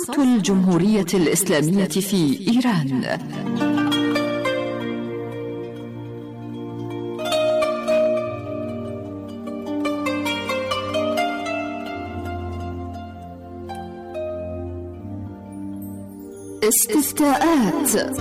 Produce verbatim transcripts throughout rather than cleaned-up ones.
صوت الجمهورية الإسلامية في إيران. استفتاءات.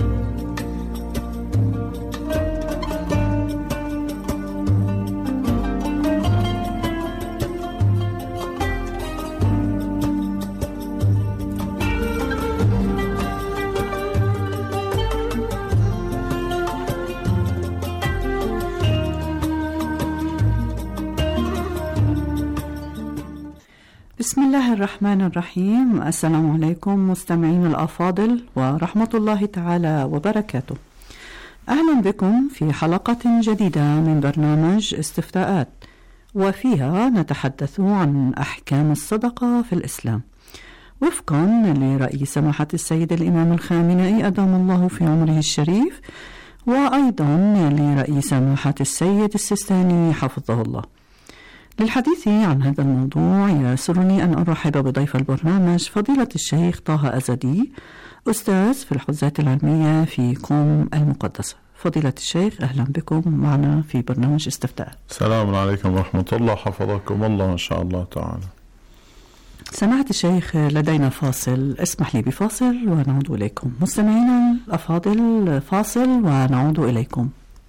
بسم الله الرحمن الرحيم. السلام عليكم مستمعين الأفاضل ورحمة الله تعالى وبركاته. أهلا بكم في حلقة جديدة من برنامج استفتاءات، وفيها نتحدث عن أحكام الصدقة في الإسلام وفقا لرأي سماحة السيد الإمام الخامنئي أدام الله في عمره الشريف، وأيضا لرأي سماحة السيد السيستاني حفظه الله. للحديث عن هذا الموضوع يسرني أن أرحب بضيف البرنامج فضيلة الشيخ طه أزدي، أستاذ في الحوزات العلمية في قم المقدسة. فضيلة الشيخ أهلا بكم معنا في برنامج استفتاء. السلام عليكم ورحمة الله، حفظكم الله إن شاء الله تعالى. سماحة الشيخ لدينا فاصل، اسمح لي بفاصل ونعود إليكم. مستمعينا الأفاضل، فاصل ونعود إليكم.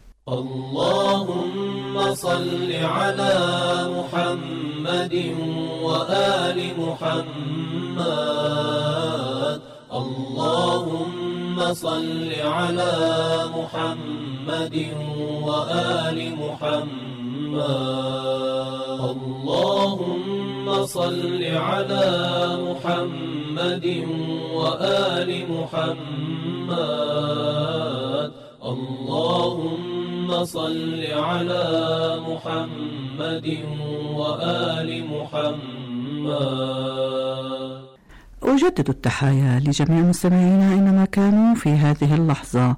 اللهم صل على محمد وآل محمد. اللهم صل على محمد وآل محمد. اللهم صل على محمد وآل محمد. اللهم صل على محمد وآل محمد. أجدد التحايا لجميع مستمعينا أينما كانوا في هذه اللحظة.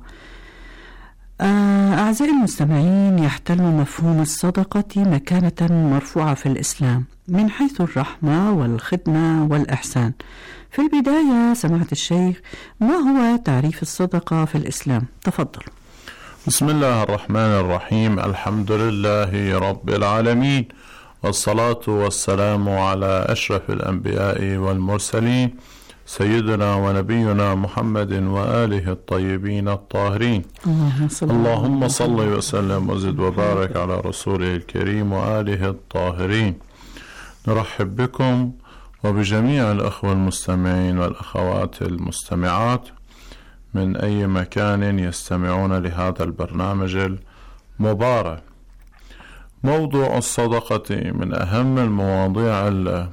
أعزائي المستمعين، يحتل مفهوم الصدقة مكانة مرفوعة في الإسلام من حيث الرحمة والخدمة والإحسان. في البداية سماحة الشيخ، ما هو تعريف الصدقة في الإسلام؟ تفضل. بسم الله الرحمن الرحيم. الحمد لله رب العالمين، والصلاة والسلام على أشرف الأنبياء والمرسلين، سيدنا ونبينا محمد وآله الطيبين الطاهرين. اللهم صل وسلم وزد وبارك على رسوله الكريم وآله الطاهرين. نرحب بكم وبجميع الأخوة المستمعين والأخوات المستمعات من أي مكان يستمعون لهذا البرنامج المبارك. موضوع الصدقة من أهم المواضيع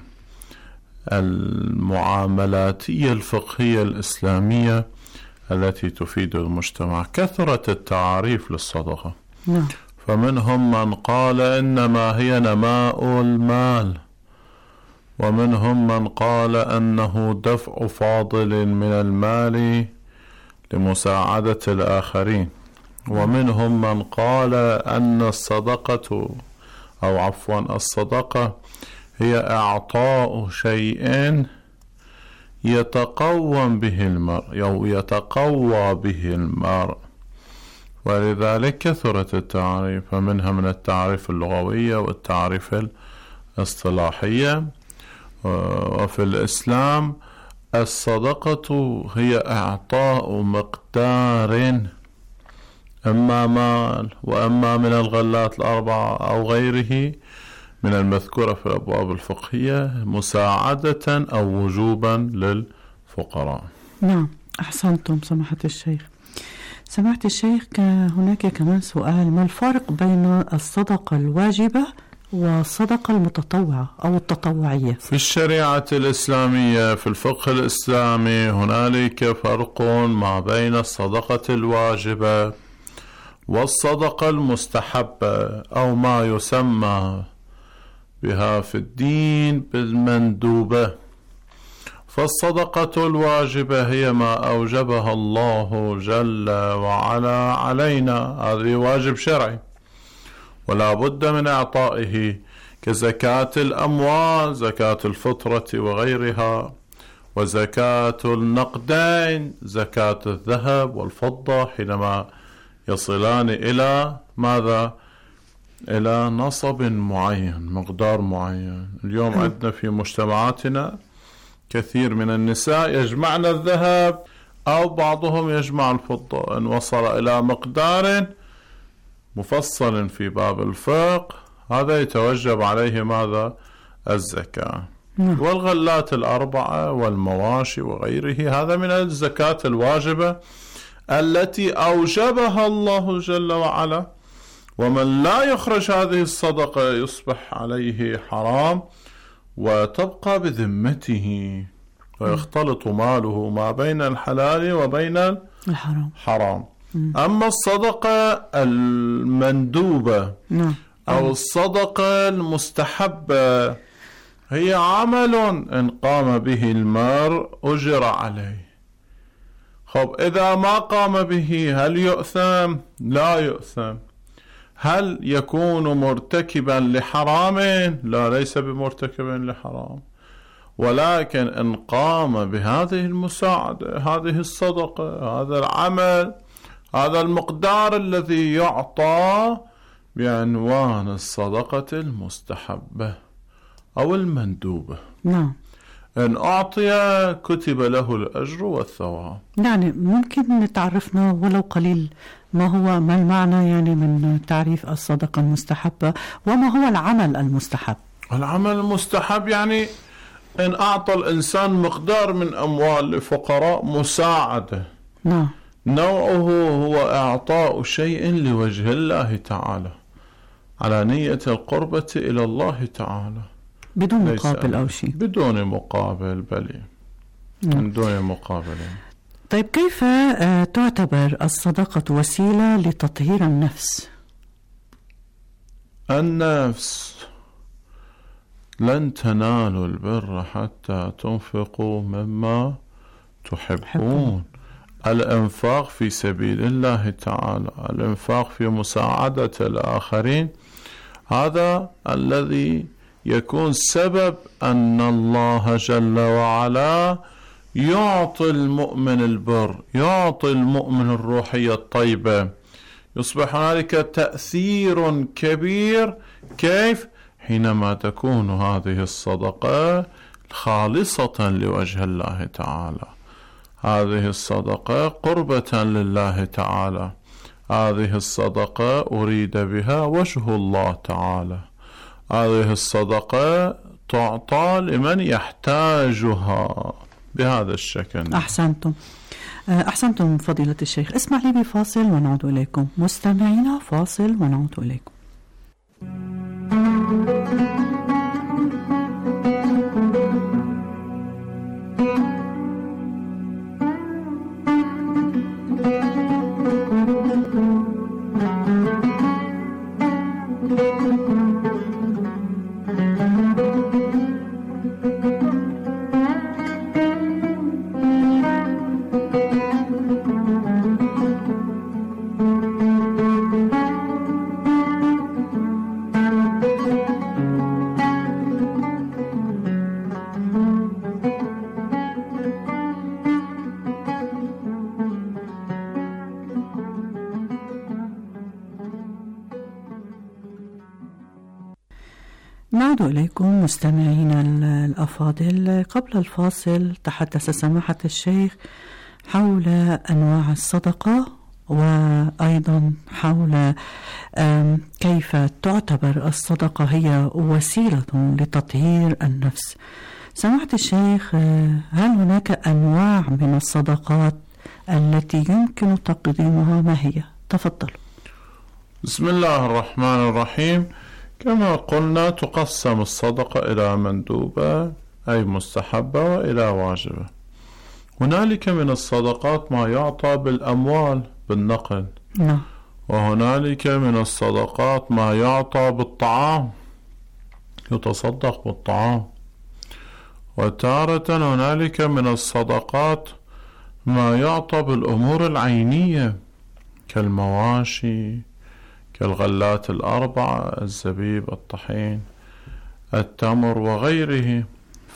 المعاملاتية الفقهية الإسلامية التي تفيد المجتمع. كثرة التعاريف للصدقة، فمنهم من قال إنما هي نماء المال، ومنهم من قال أنه دفع فاضل من المال لمساعدة الآخرين، ومنهم من قال أن الصدقة أو عفوا الصدقة هي إعطاء شيء يتقوم به المرء أو يتقوى به المرء، ولذلك كثرت التعريف، فمنها من التعريف اللغوية والتعريف الاصطلاحية. وفي الإسلام الصدقة هي إعطاء مقدار، أما مال وأما من الغلات الأربعة أو غيره من المذكورة في الأبواب الفقهية، مساعدة أو وجوبا للفقراء. نعم، أحسنتم سماحة الشيخ. سماحة الشيخ، هناك كمان سؤال: ما الفرق بين الصدقة الواجبة والصدقة المتطوعة أو التطوعية؟ في الشريعة الإسلامية في الفقه الإسلامي هنالك فرق ما بين الصدقة الواجبة والصدقة المستحبة، أو ما يسمى بها في الدين بالمندوبة. فالصدقة الواجبة هي ما أوجبها الله جل وعلا علينا، هذا واجب شرعي ولا بد من إعطائه، كزكاة الأموال، زكاة الفطرة وغيرها. وزكاة النقدين زكاة الذهب والفضة حينما يصلان إلى ماذا؟ إلى نصب معين، مقدار معين. اليوم عندنا في مجتمعاتنا كثير من النساء يجمعن الذهب أو بعضهم يجمع الفضة، إن وصل إلى مقدار مفصل في باب الفقه هذا يتوجب عليه ماذا؟ الزكاة. والغلات الأربعة والمواشي وغيره هذا من الزكاة الواجبة التي أوجبها الله جل وعلا، ومن لا يخرج هذه الصدقة يصبح عليه حرام وتبقى بذمته ويختلط ماله ما بين الحلال وبين الحرام حرام. أما الصدقة المندوبة أو الصدقة المستحبة هي عمل إن قام به المرء أجر عليه. خب إذا ما قام به هل يؤثم؟ لا يؤثم. هل يكون مرتكبا لحرام؟ لا، ليس بمرتكب لحرام، ولكن إن قام بهذه المساعدة، هذه الصدقة، هذا العمل، هذا المقدار الذي يعطى بعنوان الصدقة المستحبة أو المندوبة، نعم، إن أعطي كتب له الأجر والثواب. يعني ممكن تعرفنا ولو قليل ما هو ما المعنى يعني من تعريف الصدقة المستحبة، وما هو العمل المستحب؟ العمل المستحب يعني إن أعطى الإنسان مقدار من أموال لفقراء مساعدة، نعم، نوعه هو إعطاء شيء لوجه الله تعالى على نية القربة إلى الله تعالى بدون مقابل أو شيء، بدون مقابل، بلي بدون مقابل. طيب كيف تعتبر الصدقة وسيلة لتطهير النفس؟ النفس لن تنالوا البر حتى تنفقوا مما تحبون. الإنفاق في سبيل الله تعالى، الإنفاق في مساعدة الآخرين، هذا الذي يكون سبب أن الله جل وعلا يعطي المؤمن البر، يعطي المؤمن الروحية الطيبة، يصبح هنالك تأثير كبير. كيف؟ حينما تكون هذه الصدقة خالصة لوجه الله تعالى، هذه الصدقة قربة لله تعالى، هذه الصدقة أريد بها وجه الله تعالى، هذه الصدقة تعطى لمن يحتاجها بهذا الشكل. أحسنتم أحسنتم فضيلة الشيخ. اسمح لي بفاصل ونعود إليكم. مستمعينا فاصل ونعود إليكم. نعود إليكم مستمعينا الأفاضل. قبل الفاصل تحدث سماحة الشيخ حول أنواع الصدقة، وأيضا حول كيف تعتبر الصدقة هي وسيلة لتطهير النفس. سماحة الشيخ، هل هناك أنواع من الصدقات التي يمكن تقديمها؟ ما هي؟ تفضل. بسم الله الرحمن الرحيم. كما قلنا تقسم الصدقة إلى مندوبة أي مستحبة وإلى واجبة. هنالك من الصدقات ما يعطى بالأموال بالنقل، نعم، وهنالك من الصدقات ما يعطى بالطعام، يتصدق بالطعام، وتارة هنالك من الصدقات ما يعطى بالأمور العينية كالمواشي، كالغلات الأربعة، الزبيب، الطحين، التمر وغيره.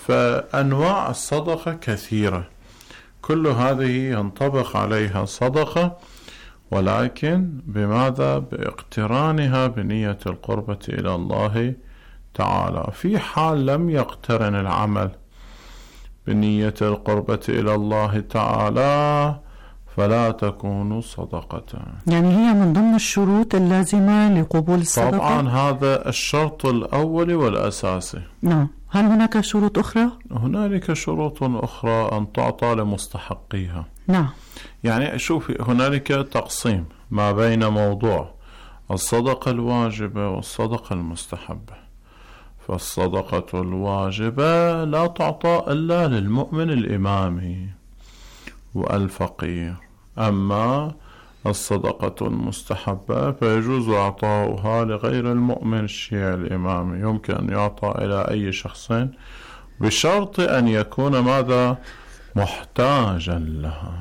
فأنواع الصدقة كثيرة، كل هذه ينطبق عليها صدقة، ولكن بماذا؟ باقترانها بنية القربة إلى الله تعالى. في حال لم يقترن العمل بنية القربة إلى الله تعالى فلا تكون صدقة. يعني هي من ضمن الشروط اللازمة لقبول الصدقة؟ طبعا هذا الشرط الأول والأساسي. نعم. هل هناك شروط أخرى؟ هنالك شروط أخرى أن تعطى لمستحقيها. نعم. يعني شوفي، هنالك تقسيم ما بين موضوع الصدقة الواجبة والصدقة المستحبة. فالصدقة الواجبة لا تعطى إلا للمؤمن الإمامي والفقير، أما الصدقة المستحبة فيجوز إعطاؤها لغير المؤمن الشيعي الإمامي، يمكن أن يعطى إلى أي شخص بشرط أن يكون ماذا؟ محتاجا لها،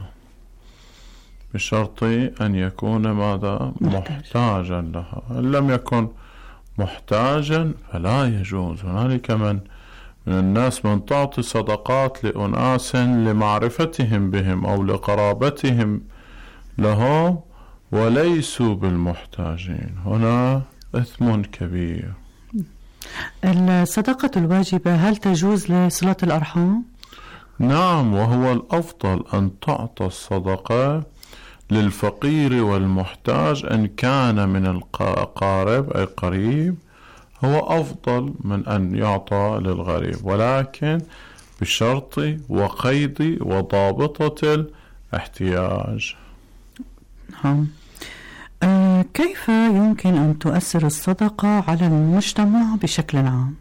بشرط أن يكون ماذا؟ محتاجا لها. إن لم يكن محتاجا فلا يجوز. هنالك من من الناس من تعطي صدقات لأناس لمعرفتهم بهم أو لقرابتهم لهم وليسوا بالمحتاجين، هنا إثم كبير. الصدقة الواجبة هل تجوز لصلة الأرحام؟ نعم، وهو الأفضل أن تعطى الصدقة للفقير والمحتاج إن كان من القارب أي قريب، هو أفضل من أن يعطى للغريب، ولكن بشرط وقيد وضابطة الاحتياج. نعم. أه كيف يمكن أن تؤثر الصدقة على المجتمع بشكل عام؟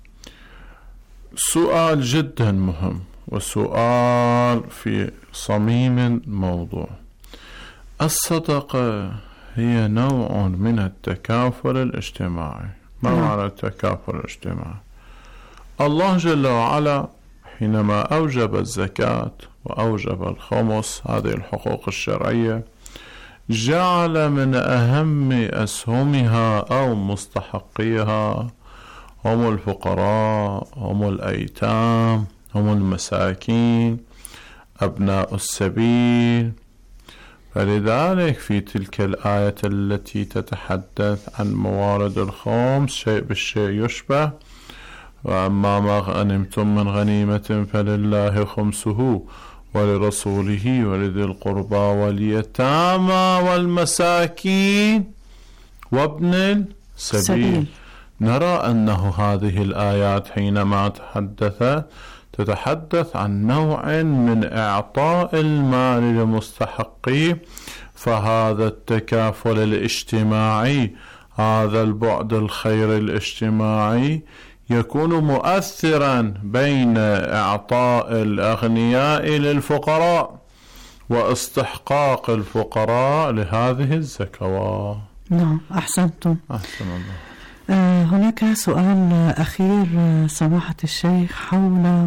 سؤال جدا مهم، وسؤال في صميم الموضوع. الصدقة هي نوع من التكافل الاجتماعي. ما معنى التكافل الاجتماعي؟ الله جل وعلا حينما أوجب الزكاة وأوجب الخمس، هذه الحقوق الشرعية، جعل من أهم أسهمها أو مستحقيها هم الفقراء، هم الأيتام، هم المساكين، أبناء السبيل. فلذلك في تلك الآية التي تتحدث عن موارد الخمس شيء بالشيء يشبه: وأما ما غنمتم من غنيمة فلله خمسه ولرسوله ولذي القربى واليتامى والمساكين وابن السبيل. نرى أنه هذه الآيات حينما تحدثت تتحدث عن نوع من إعطاء المال لمستحقيه، فهذا التكافل الاجتماعي، هذا البعد الخير الاجتماعي يكون مؤثرا بين إعطاء الأغنياء للفقراء واستحقاق الفقراء لهذه الزكوات. نعم، أحسنتم. أحسن الله. آه هناك سؤال أخير سماحة الشيخ حول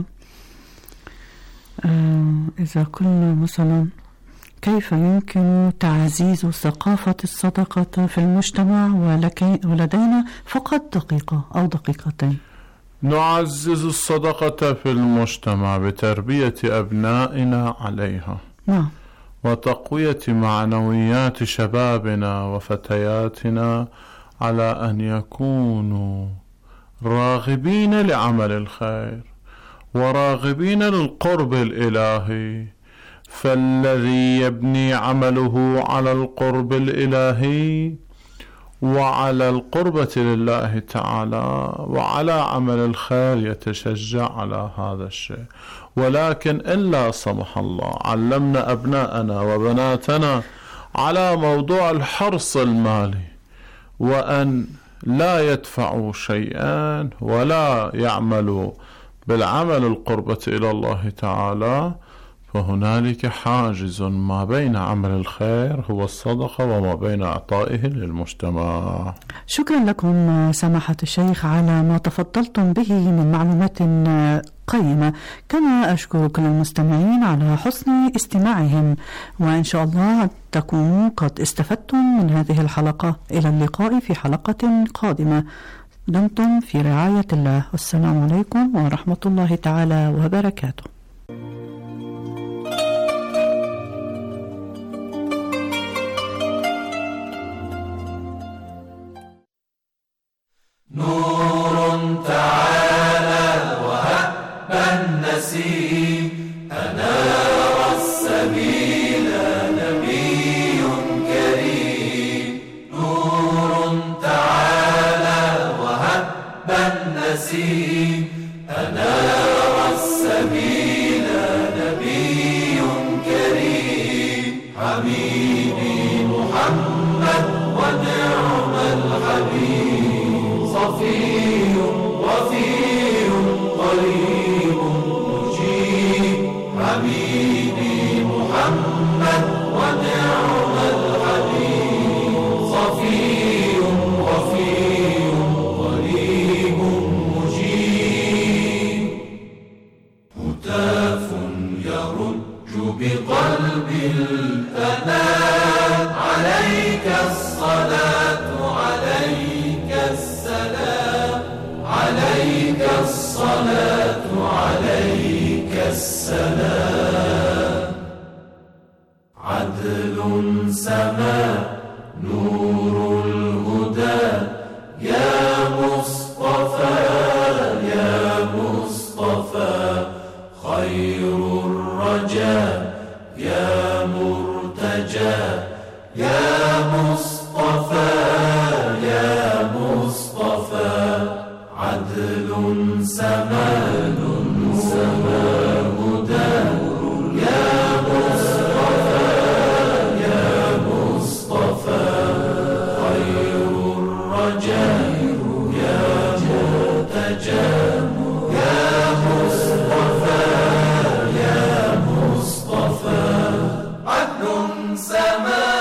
آه إذا قلنا مثلا كيف يمكن تعزيز ثقافة الصدقة في المجتمع، ولدينا فقط دقيقة أو دقيقتين. نعزز الصدقة في المجتمع بتربية أبنائنا عليها. نعم. وتقوية معنويات شبابنا وفتياتنا على أن يكونوا راغبين لعمل الخير وراغبين للقرب الإلهي، فالذي يبني عمله على القرب الإلهي وعلى القربة لله تعالى وعلى عمل الخير يتشجع على هذا الشيء. ولكن إن لا سمح الله علمنا أبناءنا وبناتنا على موضوع الحرص المالي وأن لا يدفعوا شيئا ولا يعملوا بالعمل القربة إلى الله تعالى، فهنالك حاجز ما بين عمل الخير هو الصدقة وما بين إعطائه للمجتمع. شكرا لكم سماحة الشيخ على ما تفضلتم به من معلومات قيمة، كما أشكر كل المستمعين على حسن استماعهم، وإن شاء الله تكونوا قد استفدتم من هذه الحلقة. إلى اللقاء في حلقة قادمة. دمتم في رعاية الله، والسلام عليكم ورحمة الله تعالى وبركاته. نور تعالى وهب النسيم أنار السبيل نبي كريم. نور تعالى وهب النسيم أنار السبيل نبي كريم. حبيبي محمد ونعم الحبيب، صفي وفي قريب مجيب. حبيبي محمد ونعم الحبيب، صفي وفي قريب مجيب. هتاف يرج بقلب الأنام، عليك الصلاة عليك السلام، عليك الصلاة عليك السلام. عدل سما نور الهدى يا مصطفى يا مصطفى، خير الرجاء يا مرتجى يا مصطفى يا مصطفى. عدل سمان سما هدى يا مصطفى يا مصطفى، خير الرجاء يا مرتجى يا مصطفى يا مصطفى. عدل سمان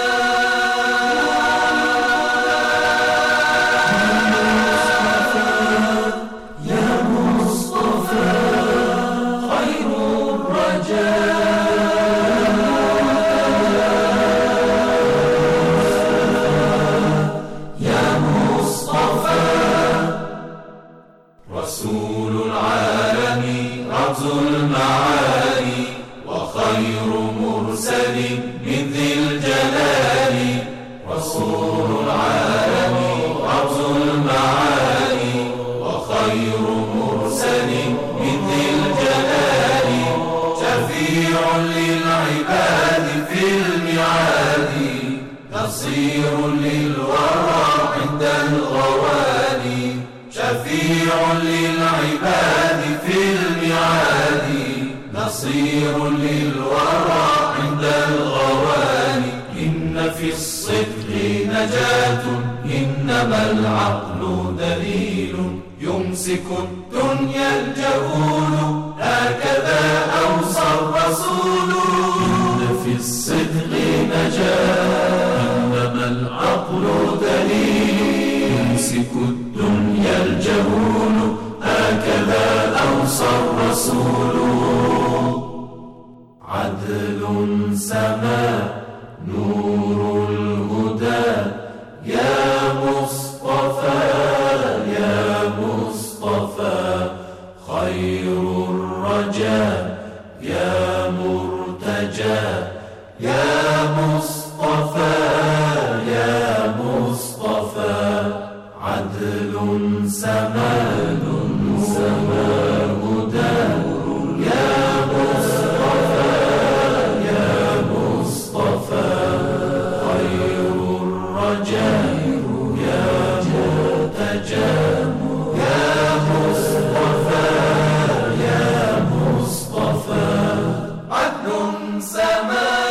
نصير للورى عند الغواني، شفيع للعباد في الميعاد. نصير للورى عند الغواني، إن في الصدق نجاة إنما العقل دليل. يمسك الدنيا الجهول هكذا أوصى الرسول. إن في الصدق نجاة إنما العقل دليل. يمسك الدنيا الجهول هكذا أوصى الرسول. عدل سما نور الهدى يا مصطفى يا مصطفى، خير الرجاء يا مرتجى يا مصطفى يا مصطفى. عدل سمان سما هدى يا مصطفى يا مصطفى، خير الرجاء يا مرتجى يا مصطفى يا مصطفى. عدل سمان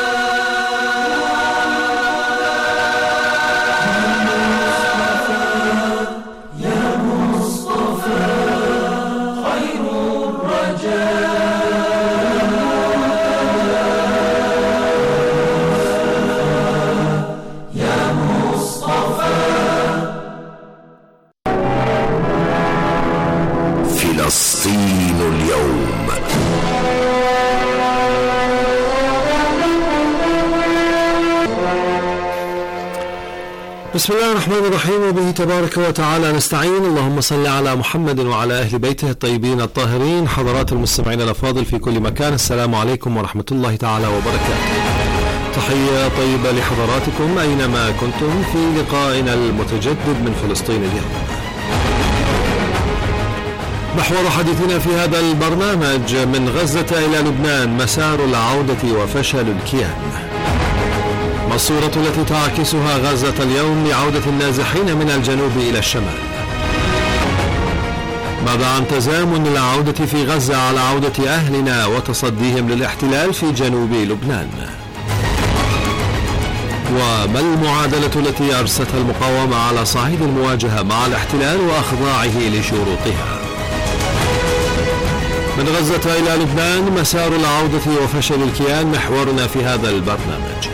فلسطين اليوم. بسم الله الرحمن الرحيم، وبه تبارك وتعالى نستعين. اللهم صل على محمد وعلى أهل بيته الطيبين الطاهرين. حضرات المستمعين الأفاضل في كل مكان، السلام عليكم ورحمة الله تعالى وبركاته. تحية طيبة لحضراتكم أينما كنتم في لقائنا المتجدد من فلسطين اليوم. محور حديثنا في هذا البرنامج: من غزة إلى لبنان، مسار العودة وفشل الكيان. ما الصورة التي تعكسها غزة اليوم لعودة النازحين من الجنوب إلى الشمال؟ ماذا عن تزامن العودة في غزة على عودة أهلنا وتصديهم للاحتلال في جنوب لبنان؟ وما المعادلة التي أرستها المقاومة على صعيد المواجهة مع الاحتلال وأخضاعه لشروطها؟ من غزة إلى لبنان، مسار العودة وفشل الكيان محورنا في هذا البرنامج.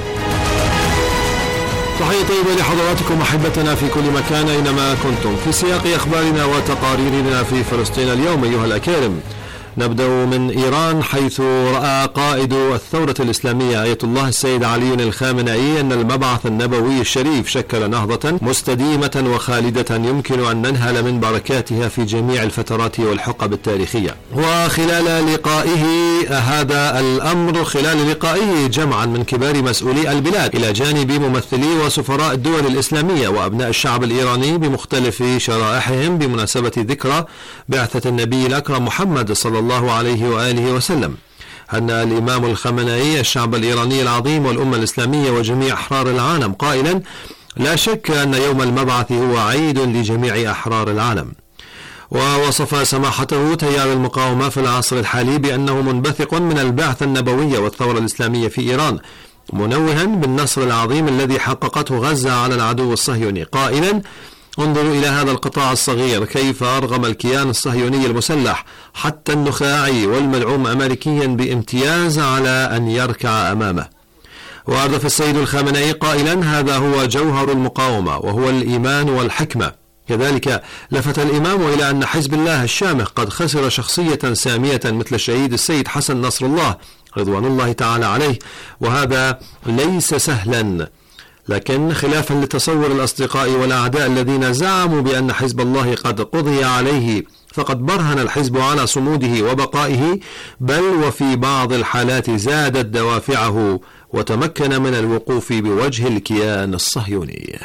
تحية طيبة لحضراتكم أحبتنا في كل مكان أينما كنتم. في سياق أخبارنا وتقاريرنا في فلسطين اليوم أيها الأكارم، نبدأ من إيران، حيث رأى قائد الثورة الإسلامية آية الله السيد علي الخامنئي أن المبعث النبوي الشريف شكل نهضة مستديمة وخالدة يمكن أن ننهل من بركاتها في جميع الفترات والحقب التاريخية. وخلال لقائه هذا الأمر خلال لقائه جمعا من كبار مسؤولي البلاد إلى جانب ممثلي وسفراء الدول الإسلامية وأبناء الشعب الإيراني بمختلف شرائحهم بمناسبة ذكرى بعثة النبي الأكرم محمد صلى الله عليه وآله وسلم. هنأ الإمام الخامنئي الشعب الإيراني العظيم والأمة الإسلامية وجميع أحرار العالم قائلا: لا شك أن يوم المبعث هو عيد لجميع أحرار العالم. ووصف سماحته تيار المقاومة في العصر الحالي بأنه منبثق من البعثة النبوية والثورة الإسلامية في إيران، منوها بالنصر العظيم الذي حققته غزة على العدو الصهيوني، قائلا: انظروا إلى هذا القطاع الصغير كيف أرغم الكيان الصهيوني المسلح حتى النخاعي والمدعوم أمريكيا بامتياز على أن يركع أمامه. وأردف السيد الخامنئي قائلا: هذا هو جوهر المقاومة وهو الإيمان والحكمة. كذلك لفت الإمام إلى أن حزب الله الشامخ قد خسر شخصية سامية مثل الشهيد السيد حسن نصر الله رضوان الله تعالى عليه، وهذا ليس سهلا. لكن خلافا لتصور الأصدقاء والأعداء الذين زعموا بأن حزب الله قد قضي عليه، فقد برهن الحزب على صموده وبقائه، بل وفي بعض الحالات زادت دوافعه وتمكن من الوقوف بوجه الكيان الصهيوني.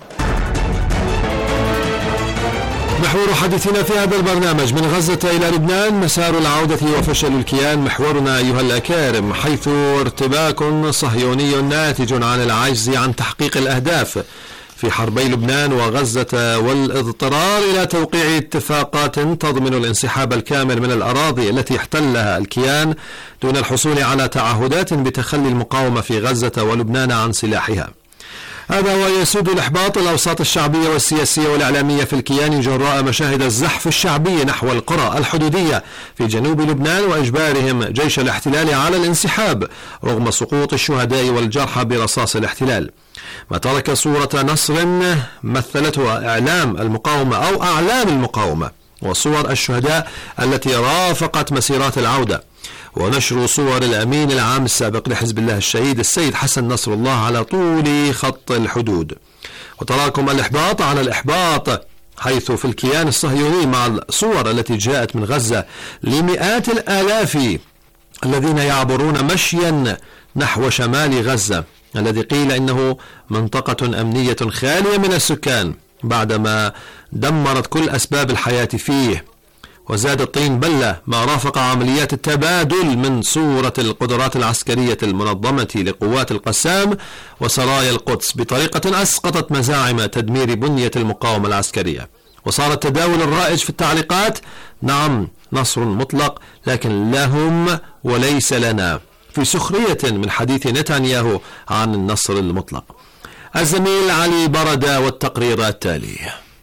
محور حديثنا في هذا البرنامج: من غزة إلى لبنان، مسار العودة وفشل الكيان محورنا أيها الأكارم، حيث ارتباك صهيوني ناتج عن العجز عن تحقيق الأهداف في حربي لبنان وغزة والاضطرار إلى توقيع اتفاقات تضمن الانسحاب الكامل من الأراضي التي احتلها الكيان دون الحصول على تعهدات بتخلي المقاومة في غزة ولبنان عن سلاحها. هذا ويسود الإحباط الأوساط الشعبية والسياسية والإعلامية في الكيان جراء مشاهد الزحف الشعبي نحو القرى الحدودية في جنوب لبنان وإجبارهم جيش الاحتلال على الانسحاب رغم سقوط الشهداء والجرحى برصاص الاحتلال، ما ترك صورة نصر مثلتها إعلام المقاومة أو أعلام المقاومة وصور الشهداء التي رافقت مسيرات العودة، ونشر صور الأمين العام السابق لحزب الله الشهيد السيد حسن نصر الله على طول خط الحدود، وتراكم الإحباط على الإحباط حيث في الكيان الصهيوني مع الصور التي جاءت من غزة لمئات الآلاف الذين يعبرون مشيا نحو شمال غزة الذي قيل إنه منطقة أمنية خالية من السكان بعدما دمرت كل أسباب الحياة فيه. وزاد الطين بلة ما رافق عمليات التبادل من صورة القدرات العسكرية المنظمة لقوات القسام وسرايا القدس بطريقة أسقطت مزاعم تدمير بنية المقاومة العسكرية. وصار التداول الرائج في التعليقات: نعم نصر مطلق لكن لهم وليس لنا، في سخرية من حديث نتنياهو عن النصر المطلق. الزميل علي بردة والتقرير التالي.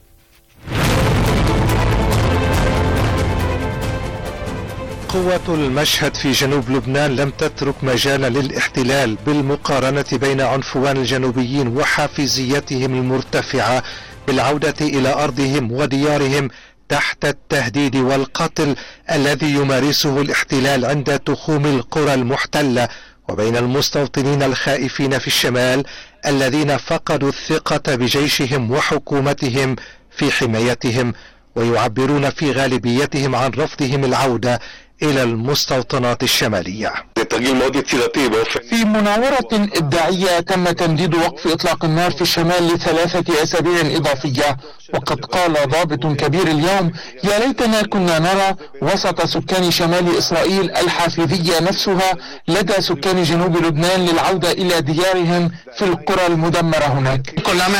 قوة المشهد في جنوب لبنان لم تترك مجالا للاحتلال بالمقارنة بين عنفوان الجنوبيين وحافزيتهم المرتفعة بالعودة إلى أرضهم وديارهم تحت التهديد والقتل الذي يمارسه الاحتلال عند تخوم القرى المحتلة، وبين المستوطنين الخائفين في الشمال الذين فقدوا الثقة بجيشهم وحكومتهم في حمايتهم، ويعبرون في غالبيتهم عن رفضهم العودة إلى المستوطنات الشمالية. في مناورة إبداعية تم تمديد وقف إطلاق النار في الشمال لثلاثة أسابيع إضافية، وقد قال ضابط كبير اليوم: يا ليتنا كنا نرى وسط سكان شمال إسرائيل الحافظية نفسها لدى سكان جنوب لبنان للعودة إلى ديارهم في القرى المدمرة هناك.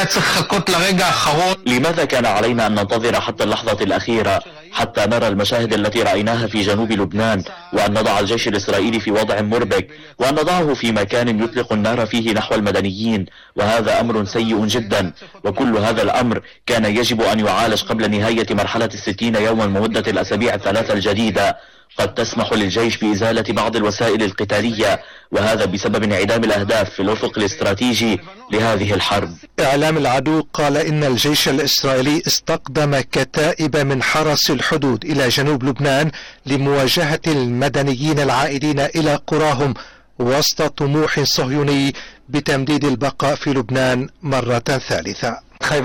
لماذا كان علينا أن ننتظر حتى اللحظة الأخيرة حتى نرى المشاهد التي رأيناها في جنوب لبنان، وأن نضع الجيش الإسرائيلي في وضع مربك، وأن نضعه في مكان يطلق النار فيه نحو المدنيين؟ وهذا أمر سيء جدا، وكل هذا الأمر كان يجب أن يعالج قبل نهاية مرحلة الستين يوما مدة الأسابيع الثلاثة الجديدة. قد تسمح للجيش بإزالة بعض الوسائل القتالية، وهذا بسبب انعدام الأهداف في الأفق الاستراتيجي لهذه الحرب. إعلام العدو قال إن الجيش الإسرائيلي استقدم كتائب من حرس الحدود إلى جنوب لبنان لمواجهة المدنيين العائدين إلى قراهم وسط طموح صهيوني بتمديد البقاء في لبنان مرة ثالثة.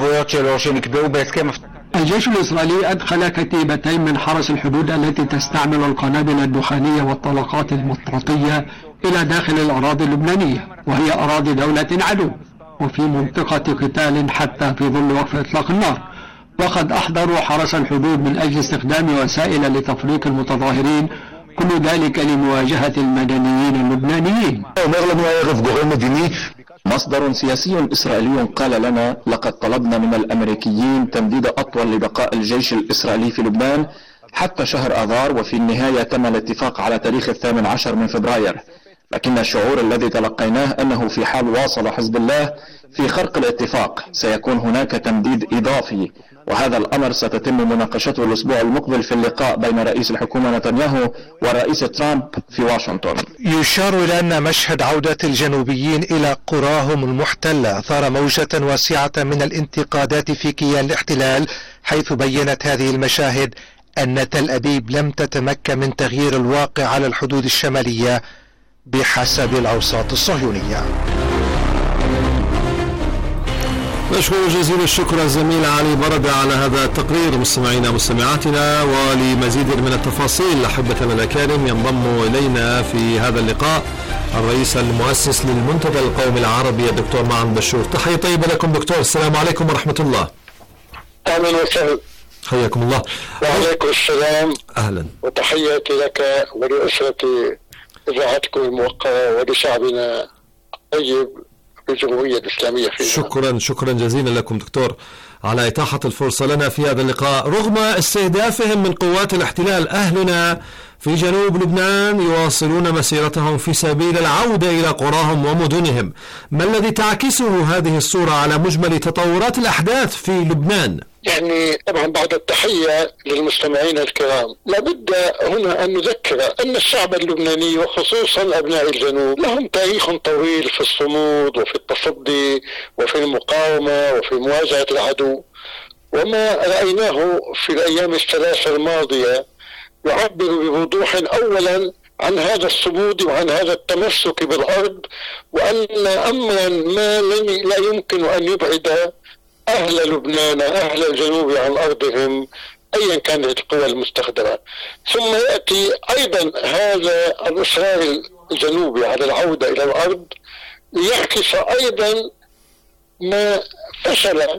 الجيش الإسرائيلي أدخل كتيبتين من حرس الحدود التي تستعمل القنابل الدخانية والطلقات المطاطية إلى داخل الأراضي اللبنانية، وهي أراضي دولة عدو وفي منطقة قتال حتى في ظل وقف إطلاق النار. وقد أحضروا حرس الحدود من أجل استخدام وسائل لتفريق المتظاهرين، كل ذلك لمواجهة المدنيين اللبنانيين. مصدر سياسي إسرائيلي قال لنا: لقد طلبنا من الأمريكيين تمديد أطول لبقاء الجيش الإسرائيلي في لبنان حتى شهر آذار، وفي النهاية تم الاتفاق على تاريخ الثامن عشر من فبراير، لكن الشعور الذي تلقيناه أنه في حال واصل حزب الله في خرق الاتفاق سيكون هناك تمديد إضافي، وهذا الأمر ستتم مناقشته الأسبوع المقبل في اللقاء بين رئيس الحكومة نتنياهو والرئيس ترامب في واشنطن. يشار إلى أن مشهد عودة الجنوبيين إلى قراهم المحتلة أثار موجة واسعة من الانتقادات في كيان الاحتلال، حيث بيّنت هذه المشاهد أن تل أبيب لم تتمكن من تغيير الواقع على الحدود الشمالية بحسب الأوساط الصهيونية. نشكر جزيل الشكر الزميل علي بردة على هذا التقرير. مستمعينا مستمعاتنا، ولمزيد من التفاصيل أحبتنا الأكارم ينضم إلينا في هذا اللقاء الرئيس المؤسس للمنتدى القومي العربي الدكتور معن بشور. تحية طيبة لكم دكتور، السلام عليكم ورحمة الله. أهلا وسهلا. حياكم الله. وعليكم السلام. أهلا. وتحياتي لك ولأسرة إذاعتكم الموقرة ولشعبنا الطيب في الجمهورية الإسلامية في شكرا شكرا جزيلا لكم دكتور على إتاحة الفرصة لنا في هذا اللقاء. رغم استهدافهم من قوات الاحتلال، أهلنا في جنوب لبنان يواصلون مسيرتهم في سبيل العودة إلى قراهم ومدنهم. ما الذي تعكسه هذه الصورة على مجمل تطورات الأحداث في لبنان؟ يعني طبعا بعد التحية للمستمعين الكرام، لابد هنا أن نذكر أن الشعب اللبناني وخصوصا أبناء الجنوب لهم تاريخ طويل في الصمود وفي التصدي وفي المقاومة وفي مواجهة العدو، وما رأيناه في الأيام الثلاثة الماضية يعبر بوضوح أولا عن هذا الصمود وعن هذا التمسك بالأرض، وأن أمرا ما لا يمكن أن يبعد أهل لبنان أهل الجنوب عن أرضهم أيا كانت القوى المستخدمة. ثم يأتي أيضا هذا الإصرار الجنوبي على العودة إلى الأرض ليعكس أيضا ما فشل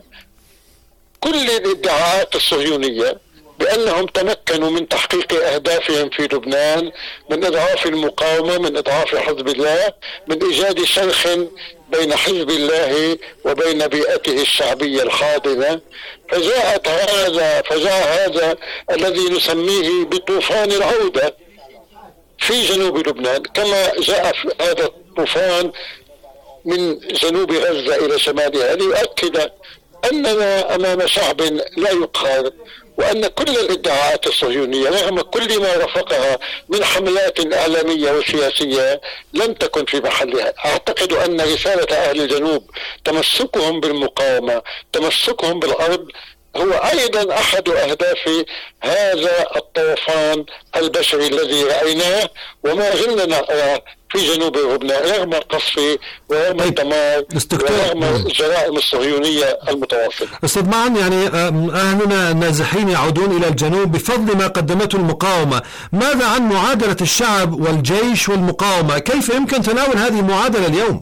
كل الادعاءات الصهيونية بأنهم تمكنوا من تحقيق أهدافهم في لبنان، من إضعاف المقاومة، من إضعاف حزب الله، من إيجاد شرخ بين حزب الله وبين بيئته الشعبية الحاضنة. فجاءت هذا فجاء هذا الذي نسميه بطوفان العودة في جنوب لبنان، كما جاء هذا الطوفان من جنوب غزة إلى شمالها، ليؤكد أننا أمام شعب لا يقهر، وأن كل الادعاءات الصهيونية رغم كل ما رافقها من حملات إعلامية وسياسية لم تكن في محلها. أعتقد أن رسالة أهل الجنوب تمسكهم بالمقاومة، تمسكهم بالأرض، هو أيضا أحد أهداف هذا الطوفان البشري الذي رأيناه وما زلنا نراه في في جنوب لبنان رغم القصف ورغم الدمار ورغم الجرائم الصهيونية المتواصلة. أستاذ معن، يعني أهلنا النازحين يعودون إلى الجنوب بفضل ما قدمته المقاومة. ماذا عن معادلة الشعب والجيش والمقاومة؟ كيف يمكن تناول هذه المعادلة اليوم؟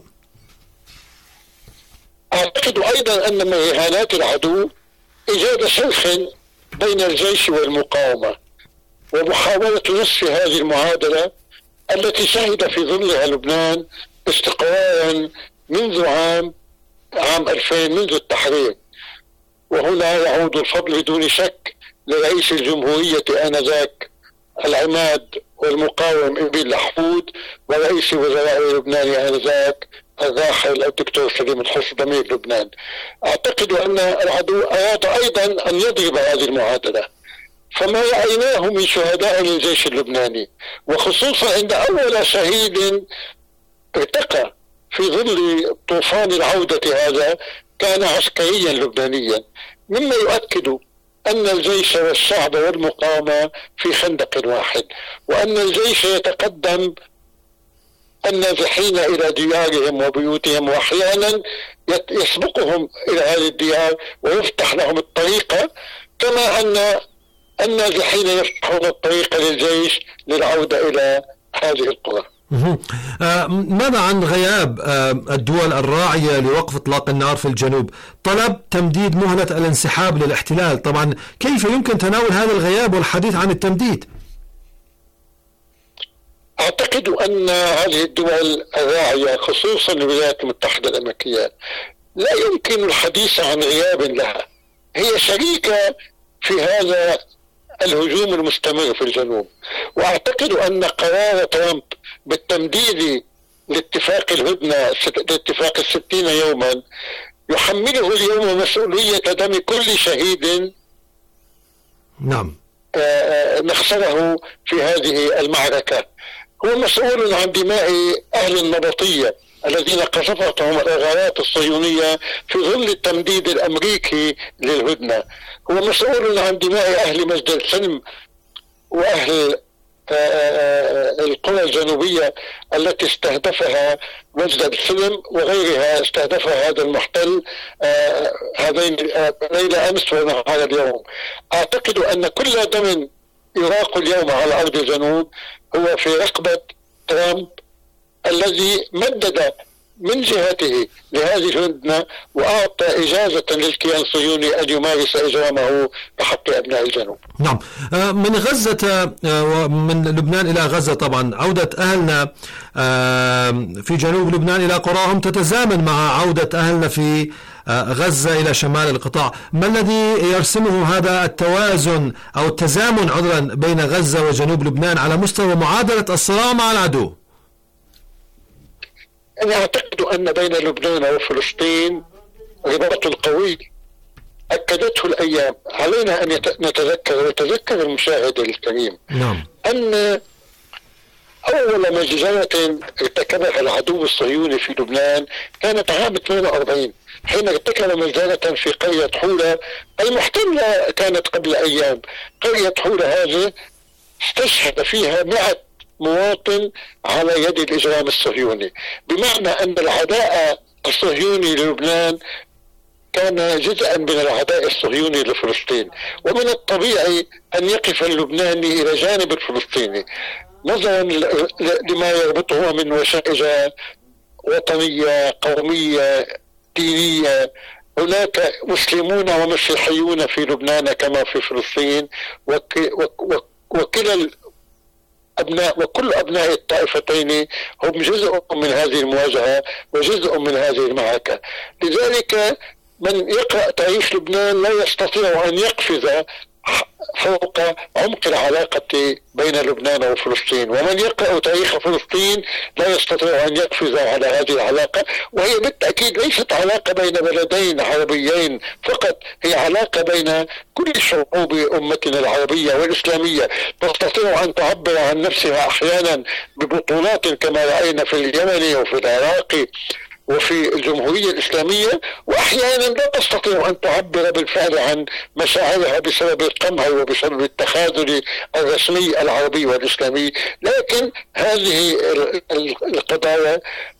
أعتقد أيضا أن من إهانات العدو إيجاد شرخ بين الجيش والمقاومة ومحاولة نصف هذه المعادلة التي شهد في ظلها لبنان استقرارا منذ عام عام ألفين منذ التحرير. وهنا يعود الفضل بدون شك لرئيس الجمهورية آنذاك العماد والمقاوم إبن لحفود ورئيس وزراء لبنان آنذاك الراحل الدكتور سليم الحص ضمير لبنان. أعتقد أن العدو أراد أيضا أن يضرب هذه المعادلة، فما رأيناه من شهداء للجيش اللبناني وخصوصا عند أول شهيد ارتقى في ظل طوفان العودة هذا كان عسكريا لبنانيا، مما يؤكد أن الجيش والشعب والمقاومة في خندق واحد، وأن الجيش يتقدم النازحين إلى ديارهم وبيوتهم، وأحيانا يسبقهم إلى هذه الديار ويفتح لهم الطريقة، كما أن النازحين يفتحون الطريق للجيش للعودة إلى هذه القرى. ماذا عن غياب الدول الراعية لوقف إطلاق النار في الجنوب؟ طلب تمديد مهلة الانسحاب للاحتلال، طبعا كيف يمكن تناول هذا الغياب والحديث عن التمديد؟ أعتقد أن هذه الدول الراعية خصوصا الولايات المتحدة الأمريكية لا يمكن الحديث عن غياب لها، هي شريكة في هذا الهجوم المستمر في الجنوب. وأعتقد أن قرار ترامب بالتمديد لاتفاق الهدنة لاتفاق الستين يوما يحمله اليوم مسؤولية دم كل شهيد نعم نخسره في هذه المعركة. هو مسؤول عن دماء أهل النبطية الذين قصفتهم الغارات الصهيونية في ظل التمديد الأمريكي للهدنة. هو مسؤول عن دماء أهل مجد السلم وأهل القرى الجنوبية التي استهدفها مجد السلم وغيرها استهدفها هذا المحتل هذين ليلة أمس ونهار اليوم. أعتقد أن كل دم يراق اليوم على أرض الجنوب هو في رقبة ترامب الذي مدد من جهته لهذه الهدنة وأعطى إجازة للكيان الصهيوني أن يمارس إجرامه بحق أبناء الجنوب. نعم، من غزة ومن لبنان إلى غزة طبعا عودة أهلنا في جنوب لبنان إلى قراهم تتزامن مع عودة أهلنا في غزة إلى شمال القطاع. ما الذي يرسمه هذا التوازن أو التزامن عذرا بين غزة وجنوب لبنان على مستوى معادلة الصراع مع العدو؟ أنا أعتقد أن بين لبنان وفلسطين رباط قوي أكدته الأيام. علينا أن نتذكر ويتذكر المشاهد الكريم نعم. أن أول مجزرة ارتكبها العدو الصهيوني في لبنان كانت عام اثنين وأربعين حين ارتكب مجزرة في قرية حولة المحتلة كانت قبل أيام. قرية حولة هذه استشهد فيها مئة مواطن على يد الإجرام الصهيوني، بمعنى أن العداء الصهيوني للبنان كان جزءا من العداء الصهيوني لفلسطين، ومن الطبيعي أن يقف اللبناني إلى جانب الفلسطيني نظرا لما يربطه من وشائج وطنية قومية دينية. هناك مسلمون ومسيحيون في لبنان كما في فلسطين، وكلا أبناء وكل أبناء الطائفتين هم جزء من هذه المواجهة وجزء من هذه المعركة. لذلك من يقرأ تاريخ لبنان لا يستطيع أن يقفز فوق عمق العلاقة بين لبنان وفلسطين، ومن يقرأ تاريخ فلسطين لا يستطيع أن يقفز على هذه العلاقة، وهي بالتأكيد ليست علاقة بين بلدين عربيين فقط، هي علاقة بين كل شعوب أمتنا العربية والإسلامية تستطيع أن تعبر عن نفسها أحيانا ببطولات كما رأينا في اليمن وفي العراق وفي الجمهورية الإسلامية، وأحيانا لا تستطيع أن تعبر بالفعل عن مشاعرها بسبب القمع وبسبب التخاذل الرسمي العربي والإسلامي. لكن هذه القضايا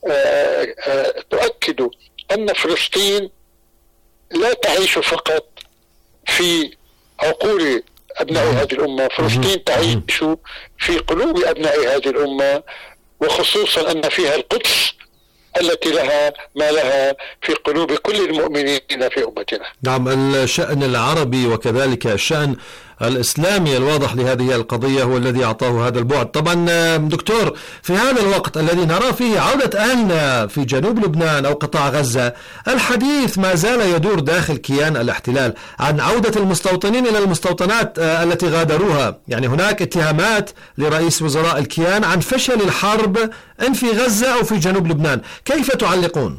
تؤكد أن فلسطين لا تعيش فقط في عقول أبناء هذه الأمة، فلسطين تعيش في قلوب أبناء هذه الأمة، وخصوصا أن فيها القدس التي لها ما لها في قلوب كل المؤمنين في أمتنا. نعم، الشأن العربي وكذلك الشأن الإسلامي الواضح لهذه القضية هو الذي أعطاه هذا البعد. طبعا دكتور، في هذا الوقت الذي نرى فيه عودة أهلنا في جنوب لبنان أو قطاع غزة، الحديث ما زال يدور داخل كيان الاحتلال عن عودة المستوطنين إلى المستوطنات التي غادروها. يعني هناك اتهامات لرئيس وزراء الكيان عن فشل الحرب إن في غزة أو في جنوب لبنان، كيف تعلقون؟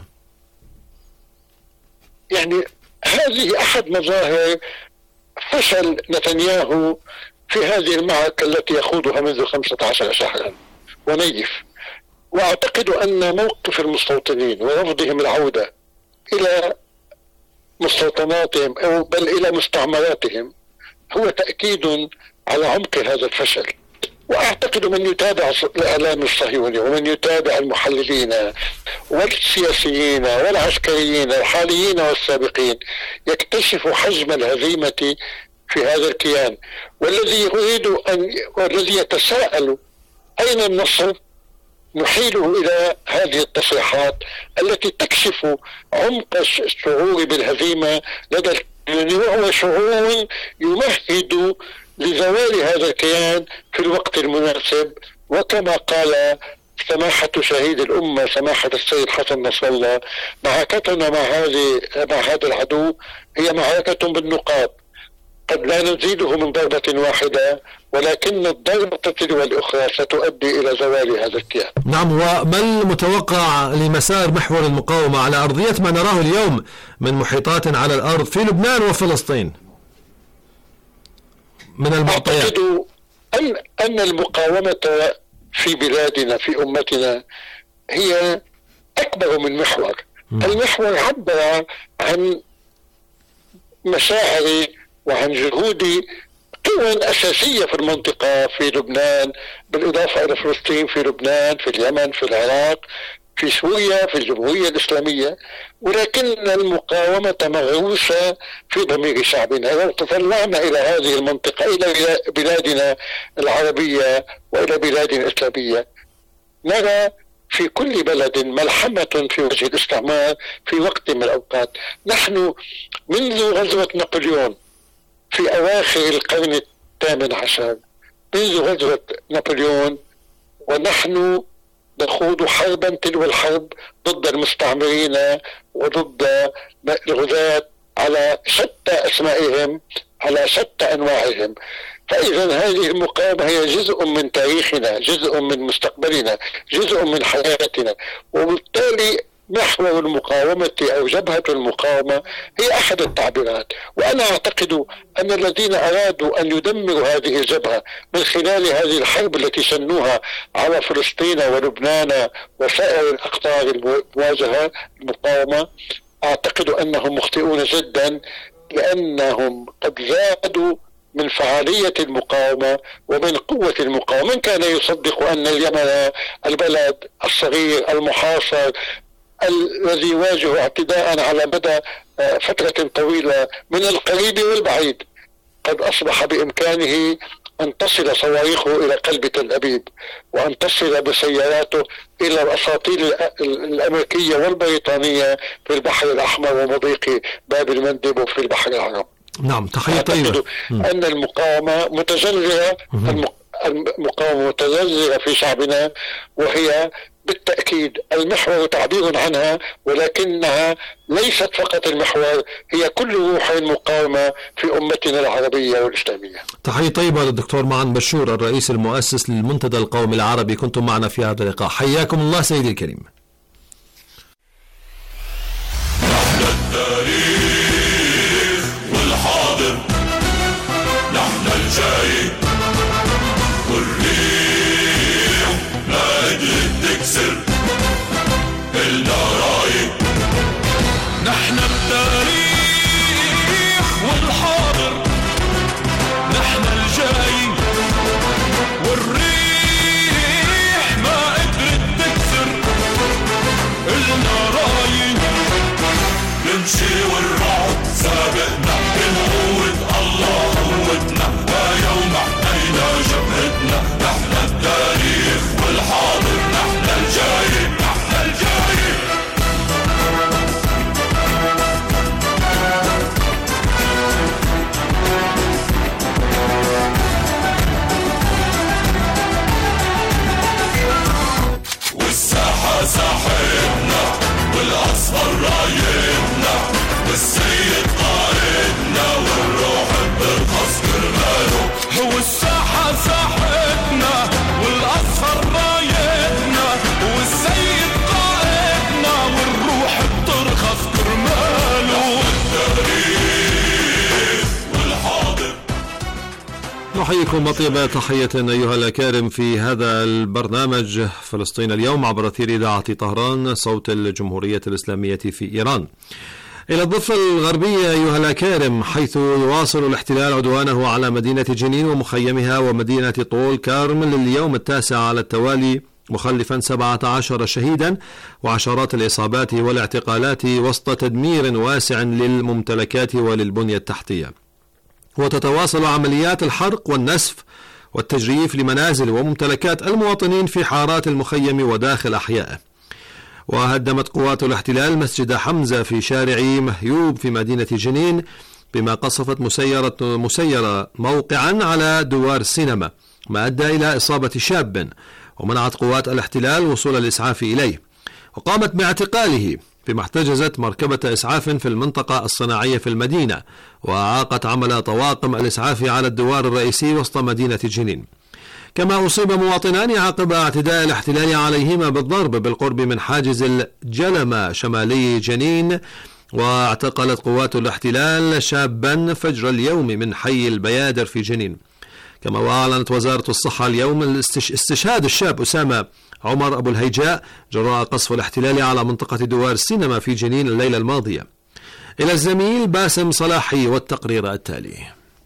يعني هذه أحد مظاهر فشل نتنياهو في هذه المعركة التي يخوضها منذ خمسة عشر شهرا ونيف. وأعتقد أن موقف المستوطنين ورفضهم العودة إلى مستوطناتهم أو بل إلى مستعمراتهم هو تأكيد على عمق هذا الفشل. وأعتقد من يتابع الإعلام الصهيوني ومن يتابع المحللين والسياسيين والعسكريين الحاليين والسابقين يكتشف حجم الهزيمة في هذا الكيان، والذي يريد أن والذي يتساءل أين النصر نحيله إلى هذه التصريحات التي تكشف عمق الشعور بالهزيمة لدى الكيان، وهو شعور يمهد لزوال هذا الكيان في الوقت المناسب. وكما قال سماحة شهيد الأمة سماحة السيد حسن نصر الله، معركتنا مع هذه مع هذا العدو هي معركة بالنقاط، قد لا نزيده من ضربة واحدة، ولكن الضربة تلو الأخرى ستؤدي إلى زوال هذا الكيان. نعم، وما المتوقع لمسار محور المقاومة على أرضية ما نراه اليوم من محيطات على الأرض في لبنان وفلسطين من المعطيات؟ أعتقد أن أن المقاومة في بلادنا في أمتنا هي أكبر من محور. م. المحور عبر عن مشاعر وعن جهود قوى أساسية في المنطقة في لبنان، بالإضافة إلى فلسطين، في لبنان، في اليمن، في العراق، في سوريا، في الجمهورية الإسلامية. ولكن المقاومة مغروسة في ضمير شعبنا. لو تطلعنا إلى هذه المنطقة، إلى بلادنا العربية وإلى بلادنا الإسلامية، نرى في كل بلد ملحمة في وجه الاستعمار في وقت من الأوقات. نحن منذ غزوة نابليون في أواخر القرن الثامن عشر، منذ غزوة نابليون ونحن نخوض حربا تلو الحرب ضد المستعمرين وضد الغزاة على شتى أسمائهم، على شتى أنواعهم. فإذا هذه المقاومة هي جزء من تاريخنا، جزء من مستقبلنا، جزء من حياتنا. وبالتالي محور المقاومة أو جبهة المقاومة هي أحد التعبيرات. وأنا أعتقد أن الذين أرادوا أن يدمروا هذه الجبهة من خلال هذه الحرب التي شنوها على فلسطين ولبنان وسائر الأقطار المواجهة المقاومة، أعتقد أنهم مخطئون جدا، لأنهم قد زادوا من فعالية المقاومة ومن قوة المقاومة. من كان يصدق أن اليمن البلد الصغير المحاصر الذي يواجه اعتداء على مدى فترة طويلة من القريب والبعيد، قد أصبح بإمكانه أن تصل صواريخه إلى قلب تل أبيب، وأن تصل بسياراته إلى الأساطيل الأمريكية والبريطانية في البحر الأحمر ومضيق باب المندب وفي البحر العربي. نعم، تحية طيبة. أن المقاومة متجذرة المقاومة متجذرة في شعبنا، وهي بالتأكيد المحور تعبير عنها، ولكنها ليست فقط المحور، هي كل روح المقاومة في أمتنا العربية والإسلامية. تحية طيبة للدكتور معن بشور، الرئيس المؤسس للمنتدى القومي العربي، كنتم معنا في هذا اللقاء. حياكم الله سيدي الكريم. نحن التاريخ والحاضر، نحن الجاي والريح ما قدرت تكسر، إلنا رايح إلنا راية نمشي والرعب سابقنا بنقوة الله قوتنا ويوم احتينا جبهتنا نحن التاريخ والحاضر نحن الجاي نحن الجاي والساحة ساحتنا والأصفر رايتنا والسيد قائدنا والروح بترخص كرماله هو الساحة ساحتنا والأصفر رايتنا والسيد قائدنا والروح بترخص كرماله التاريخ والحاضر. نحييكم بطيب تحية أيها الأكارم في هذا البرنامج فلسطين اليوم عبر أثير إذاعة طهران صوت الجمهورية الإسلامية في إيران. إلى الضفة الغربية أيها الأكارم، حيث يواصل الاحتلال عدوانه على مدينة جنين ومخيمها ومدينة طول كارم لليوم التاسع على التوالي، مخلفا سبعة عشر شهيدا وعشرات الإصابات والاعتقالات وسط تدمير واسع للممتلكات وللبنية التحتية. وتتواصل عمليات الحرق والنسف والتجريف لمنازل وممتلكات المواطنين في حارات المخيم وداخل أحيائه. وهدمت قوات الاحتلال مسجد حمزة في شارع مهيوب في مدينة جنين، بما قصفت مسيرة, مسيرة موقعا على دوار السينما، ما أدى إلى إصابة شاب، ومنعت قوات الاحتلال وصول الإسعاف إليه، وقامت باعتقاله، بما احتجزت مركبة إسعاف في المنطقة الصناعية في المدينة، وأعاقت عمل طواقم الإسعاف على الدوار الرئيسي وسط مدينة جنين. كما أصيب مواطنان عقب اعتداء الاحتلال عليهما بالضرب بالقرب من حاجز الجلمة شمالي جنين. واعتقلت قوات الاحتلال شابا فجر اليوم من حي البيادر في جنين. كما وأعلنت وزارة الصحة اليوم استشهاد الشاب أسامة عمر أبو الهيجاء جراء قصف الاحتلال على منطقة دوار السينما في جنين الليلة الماضية. إلى الزميل باسم صلاحي والتقرير التالي.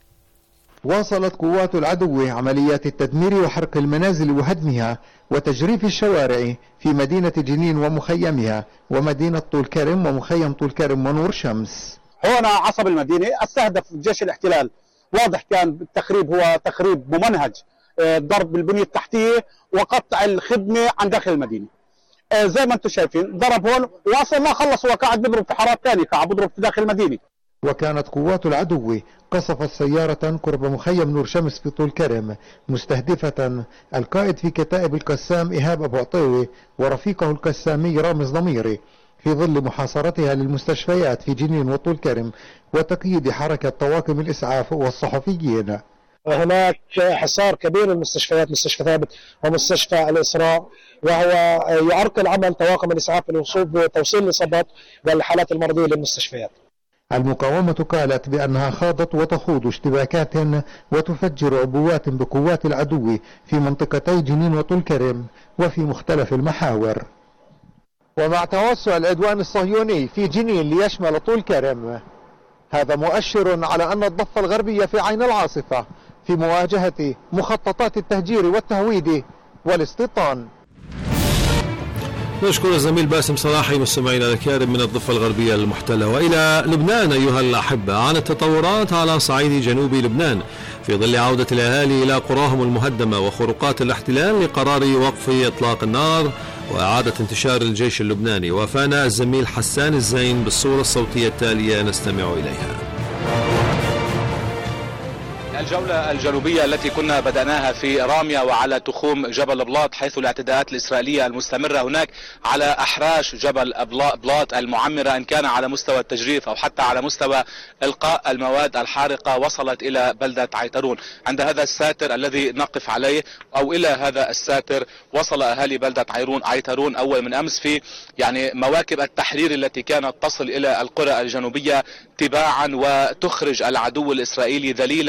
واصلت قوات العدو عمليات التدمير وحرق المنازل وهدمها وتجريف الشوارع في مدينة جنين ومخيمها ومدينة طول كرم ومخيم طول كرم ونور شمس. هنا عصب المدينة استهدف جيش الاحتلال، واضح كان التخريب هو تخريب ممنهج، ضرب بالبنية التحتية وقطع الخدمة عن داخل المدينة. زي ما انتم شايفين ضرب هون واصل ما خلص، هو قاعد بيضرب في حارات ثانية، قاعد بيضرب في داخل المدينة. وكانت قوات العدو قصفت سيارة قرب مخيم نور شمس في طول كرم مستهدفة القائد في كتائب القسام إيهاب أبو عطيوي ورفيقه القسامي رامز ضميري، في ظل محاصرتها للمستشفيات في جنين وطول كرم وتقييد حركة طواقم الإسعاف والصحفيين. هناك حصار كبير للمستشفيات، مستشفى ثابت ومستشفى الإسراء، وهو يعرقل عمل طواقم الإسعاف لتوصيل الإصابات والحالات المرضية للمستشفيات. المقاومة قالت بأنها خاضت وتخوض اشتباكات وتفجر عبوات بقوات العدو في منطقتي جنين وطول كرم وفي مختلف المحاور. ومع توسع العدوان الصهيوني في جنين ليشمل طول كرم، هذا مؤشر على أن الضفة الغربية في عين العاصفة في مواجهة مخططات التهجير والتهويد والاستيطان. نشكر الزميل باسم صلاحي. مستمعينا الكرام من الضفة الغربية المحتلة وإلى لبنان أيها الأحبة، عن التطورات على صعيد جنوب لبنان في ظل عودة الأهالي إلى قراهم المهدمة وخروقات الاحتلال لقرار وقف إطلاق النار وإعادة انتشار الجيش اللبناني. وافانا الزميل حسان الزين بالصورة الصوتية التالية نستمع إليها. الجولة الجنوبية التي كنا بدأناها في رامية وعلى تخوم جبل بلاط، حيث الاعتداءات الإسرائيلية المستمرة هناك على أحراش جبل بلاط المعمرة، إن كان على مستوى التجريف أو حتى على مستوى إلقاء المواد الحارقة، وصلت إلى بلدة عيترون. عند هذا الساتر الذي نقف عليه أو إلى هذا الساتر وصل أهالي بلدة عيترون أول من أمس في يعني مواكب التحرير التي كانت تصل إلى القرى الجنوبية تباعا وتخرج العدو الإسرائيلي ذليلا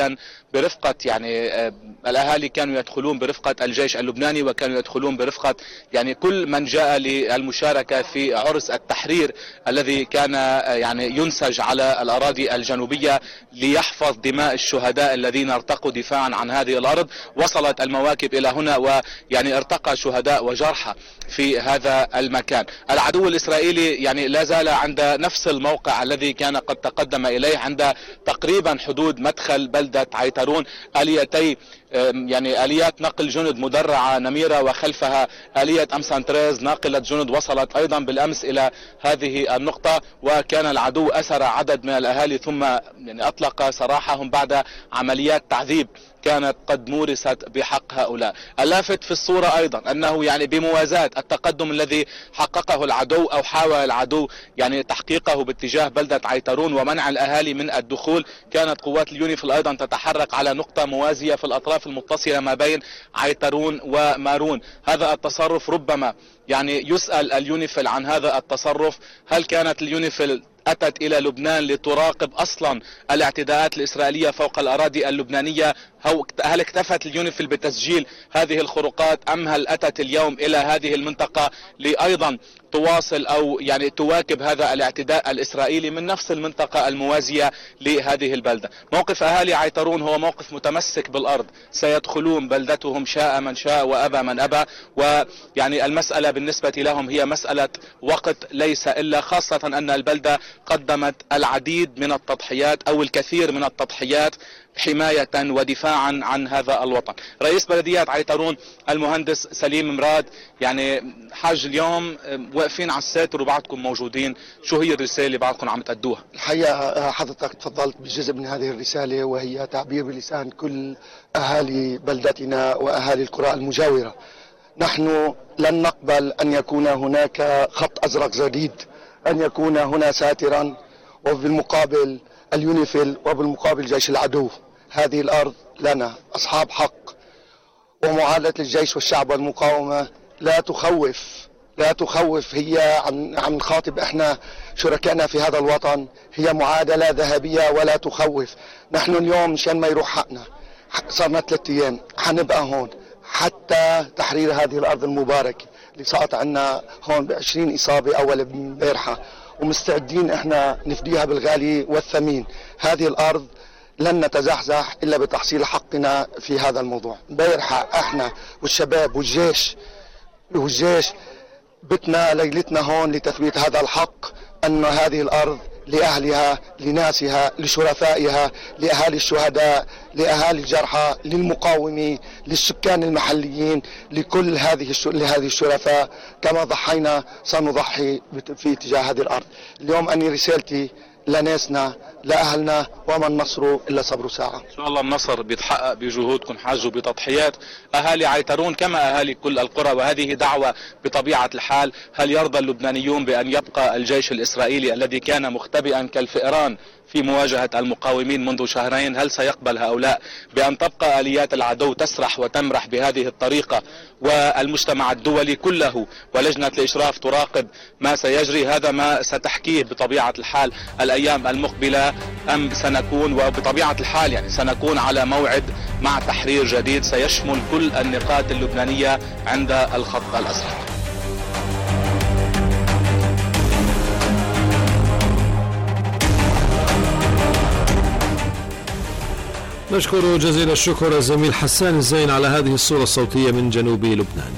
برفقة يعني الأهالي كانوا يدخلون برفقة الجيش اللبناني، وكانوا يدخلون برفقة يعني كل من جاء للمشاركة في عرس التحرير الذي كان يعني ينسج على الأراضي الجنوبية ليحفظ دماء الشهداء الذين ارتقوا دفاعا عن هذه الأرض. وصلت المواكب إلى هنا ويعني ارتقى شهداء وجرحى في هذا المكان. العدو الإسرائيلي يعني لا زال عند نفس الموقع الذي كان قد تقدم إليه، عند تقريبا حدود مدخل بلدة عيترون. آليتي يعني آليات نقل جند مدرعة نميرة، وخلفها آلية أمسانتريز ناقلة جند وصلت أيضا بالأمس إلى هذه النقطة، وكان العدو أسر عدد من الأهالي ثم يعني أطلق سراحهم بعد عمليات تعذيب كانت قد مورست بحق هؤلاء. اللافت في الصورة أيضا أنه يعني بموازاة التقدم الذي حققه العدو أو حاول العدو يعني تحقيقه باتجاه بلدة عيترون ومنع الأهالي من الدخول، كانت قوات اليونيفيل أيضا تتحرك على نقطة موازية في الأطراف المتصلة ما بين عيترون ومارون. هذا التصرف ربما يعني يسأل اليونيفيل عن هذا التصرف، هل كانت اليونيفيل أتت إلى لبنان لتراقب أصلا الاعتداءات الإسرائيلية فوق الأراضي اللبنانية؟ هل اكتفت اليونيفيل بتسجيل هذه الخروقات، أم هل أتت اليوم إلى هذه المنطقة لأيضا تواصل أو يعني تواكب هذا الاعتداء الإسرائيلي من نفس المنطقة الموازية لهذه البلدة؟ موقف أهالي عيترون هو موقف متمسك بالأرض، سيدخلون بلدتهم شاء من شاء وأبى من أبى، ويعني المسألة بالنسبة لهم هي مسألة وقت ليس إلا، خاصة أن البلدة قدمت العديد من التضحيات أو الكثير من التضحيات حماية ودفاعا عن هذا الوطن. رئيس بلدية عيترون المهندس سليم مراد، يعني حاج اليوم واقفين على الساتر وبعضكم موجودين، شو هي الرسالة اللي بعضكم عم تأدوها؟ الحقيقة حضرتك تفضلت بجزء من هذه الرسالة، وهي تعبير بلسان كل أهالي بلدتنا وأهالي القرى المجاورة. نحن لن نقبل أن يكون هناك خط أزرق جديد، أن يكون هنا ساترا وبالمقابل اليونيفيل وبالمقابل جيش العدو. هذه الأرض لنا أصحاب حق، ومعادلة الجيش والشعب والمقاومة لا تخوف لا تخوف هي عم عم نخاطب احنا شركائنا في هذا الوطن، هي معادلة ذهبية ولا تخوف. نحن اليوم مشان ما يروح حقنا صارنا ثلاث ايام حنبقى هون حتى تحرير هذه الأرض المباركة اللي صارت عنا هون بعشرين إصابة أول امبارحة، ومستعدين احنا نفديها بالغالي والثمين. هذه الأرض لن نتزحزح إلا بتحصيل حقنا في هذا الموضوع. امبارحة احنا والشباب والجيش والجيش بتنا ليلتنا هون لتثبيت هذا الحق، أن هذه الأرض لأهلها لناسها لشرفائها لأهالي الشهداء لأهالي الجرحى للمقاومين للسكان المحليين لكل هذه لهذه الشرفاء. كما ضحينا سنضحي في اتجاه هذه الأرض. اليوم أني رسالتي لناسنا لأهلنا، وما النصر إلا صبر ساعة. إن شاء الله النصر بيتحقق بجهودكم حاج وبتضحيات أهالي عيترون كما أهالي كل القرى، وهذه دعوة بطبيعة الحال. هل يرضى اللبنانيون بأن يبقى الجيش الإسرائيلي الذي كان مختبئا كالفئران في مواجهة المقاومين منذ شهرين، هل سيقبل هؤلاء بأن تبقى آليات العدو تسرح وتمرح بهذه الطريقة، والمجتمع الدولي كله ولجنة الإشراف تراقب ما سيجري؟ هذا ما ستحكيه بطبيعة الحال الأيام المقبلة، أم سنكون وبطبيعة الحال يعني سنكون على موعد مع تحرير جديد سيشمل كل النقاط اللبنانية عند الخط الأزرق؟ نشكر جزيل الشكر الزميل حسان الزين على هذه الصورة الصوتية من جنوب لبنان.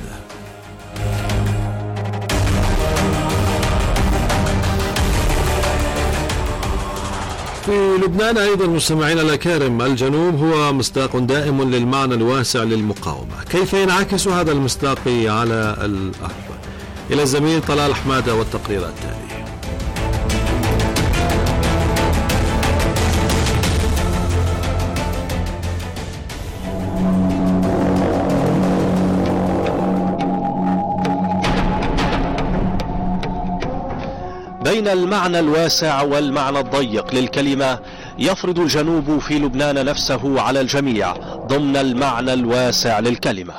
في لبنان أيضا مستمعينا الأكارم، الجنوب هو مصداق دائم للمعنى الواسع للمقاومة. كيف ينعكس هذا المصداق على الأرض؟ إلى الزميل طلال حمادة والتقرير التالي. بين المعنى الواسع والمعنى الضيق للكلمة يفرض الجنوب في لبنان نفسه على الجميع ضمن المعنى الواسع للكلمة.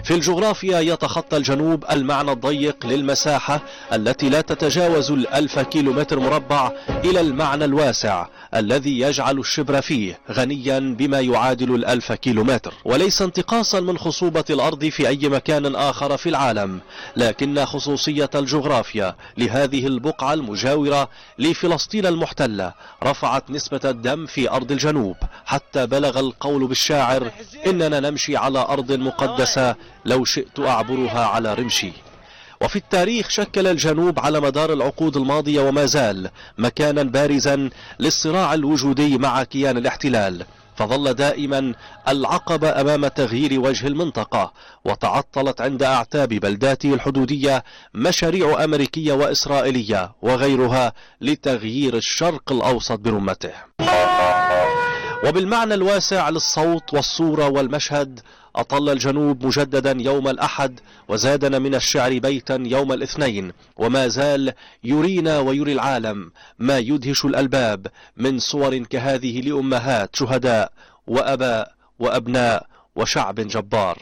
في الجغرافيا يتخطى الجنوب المعنى الضيق للمساحة التي لا تتجاوز الألف كيلومتر مربع إلى المعنى الواسع الذي يجعل الشبر فيه غنيا بما يعادل الألف كيلومتر، وليس انتقاصا من خصوبة الأرض في أي مكان آخر في العالم، لكن خصوصية الجغرافيا لهذه البقعة المجاورة لفلسطين المحتلة رفعت نسبة الدم في أرض الجنوب حتى بلغ القول بالشاعر: إننا نمشي على أرض مقدسة لو شئت أعبرها على رمشي. وفي التاريخ شكل الجنوب على مدار العقود الماضية وما زال مكانا بارزا للصراع الوجودي مع كيان الاحتلال، فظل دائما العقبة أمام تغيير وجه المنطقة، وتعطلت عند أعتاب بلداته الحدودية مشاريع أمريكية وإسرائيلية وغيرها لتغيير الشرق الأوسط برمته. وبالمعنى الواسع للصوت والصورة والمشهد أطل الجنوب مجددا يوم الأحد، وزادنا من الشعر بيتا يوم الاثنين، وما زال يرينا ويري العالم ما يدهش الألباب من صور كهذه لأمهات شهداء وأباء وأبناء وشعب جبار.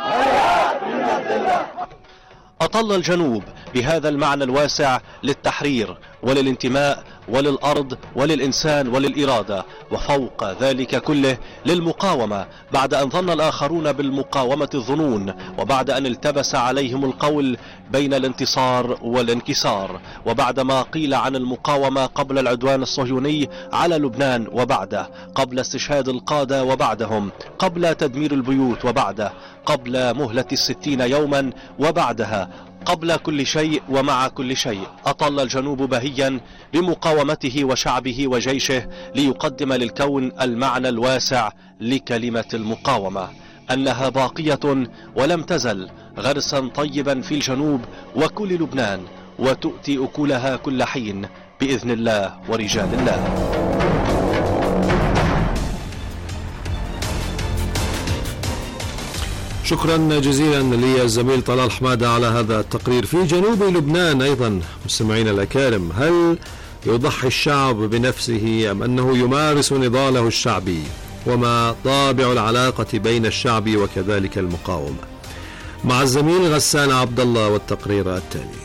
أطل الجنوب بهذا المعنى الواسع للتحرير وللانتماء وللأرض وللإنسان وللإرادة، وفوق ذلك كله للمقاومة، بعد أن ظن الآخرون بالمقاومة الظنون، وبعد أن التبس عليهم القول بين الانتصار والانكسار، وبعدما قيل عن المقاومة قبل العدوان الصهيوني على لبنان وبعده، قبل استشهاد القادة وبعدهم، قبل تدمير البيوت وبعده، قبل مهلة الستين يوما وبعدها، قبل كل شيء ومع كل شيء. أطل الجنوب بهيا بمقاومته وشعبه وجيشه ليقدم للكون المعنى الواسع لكلمة المقاومة، أنها باقية ولم تزل غرسا طيبا في الجنوب وكل لبنان، وتؤتي أكلها كل حين بإذن الله ورجال الله. شكرا جزيلا للزميل طلال حمادة على هذا التقرير. في جنوب لبنان أيضا مستمعينا الأكارم، هل يضحي الشعب بنفسه أم أنه يمارس نضاله الشعبي؟ وما طابع العلاقة بين الشعب وكذلك المقاومة؟ مع الزميل غسان عبد الله والتقرير التالي.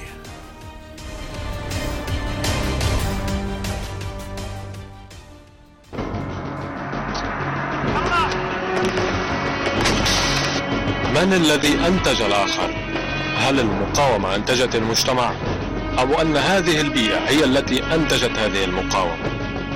من الذي أنتج الآخر؟ هل المقاومة أنتجت المجتمع؟ أو أن هذه البيئة هي التي أنتجت هذه المقاومة؟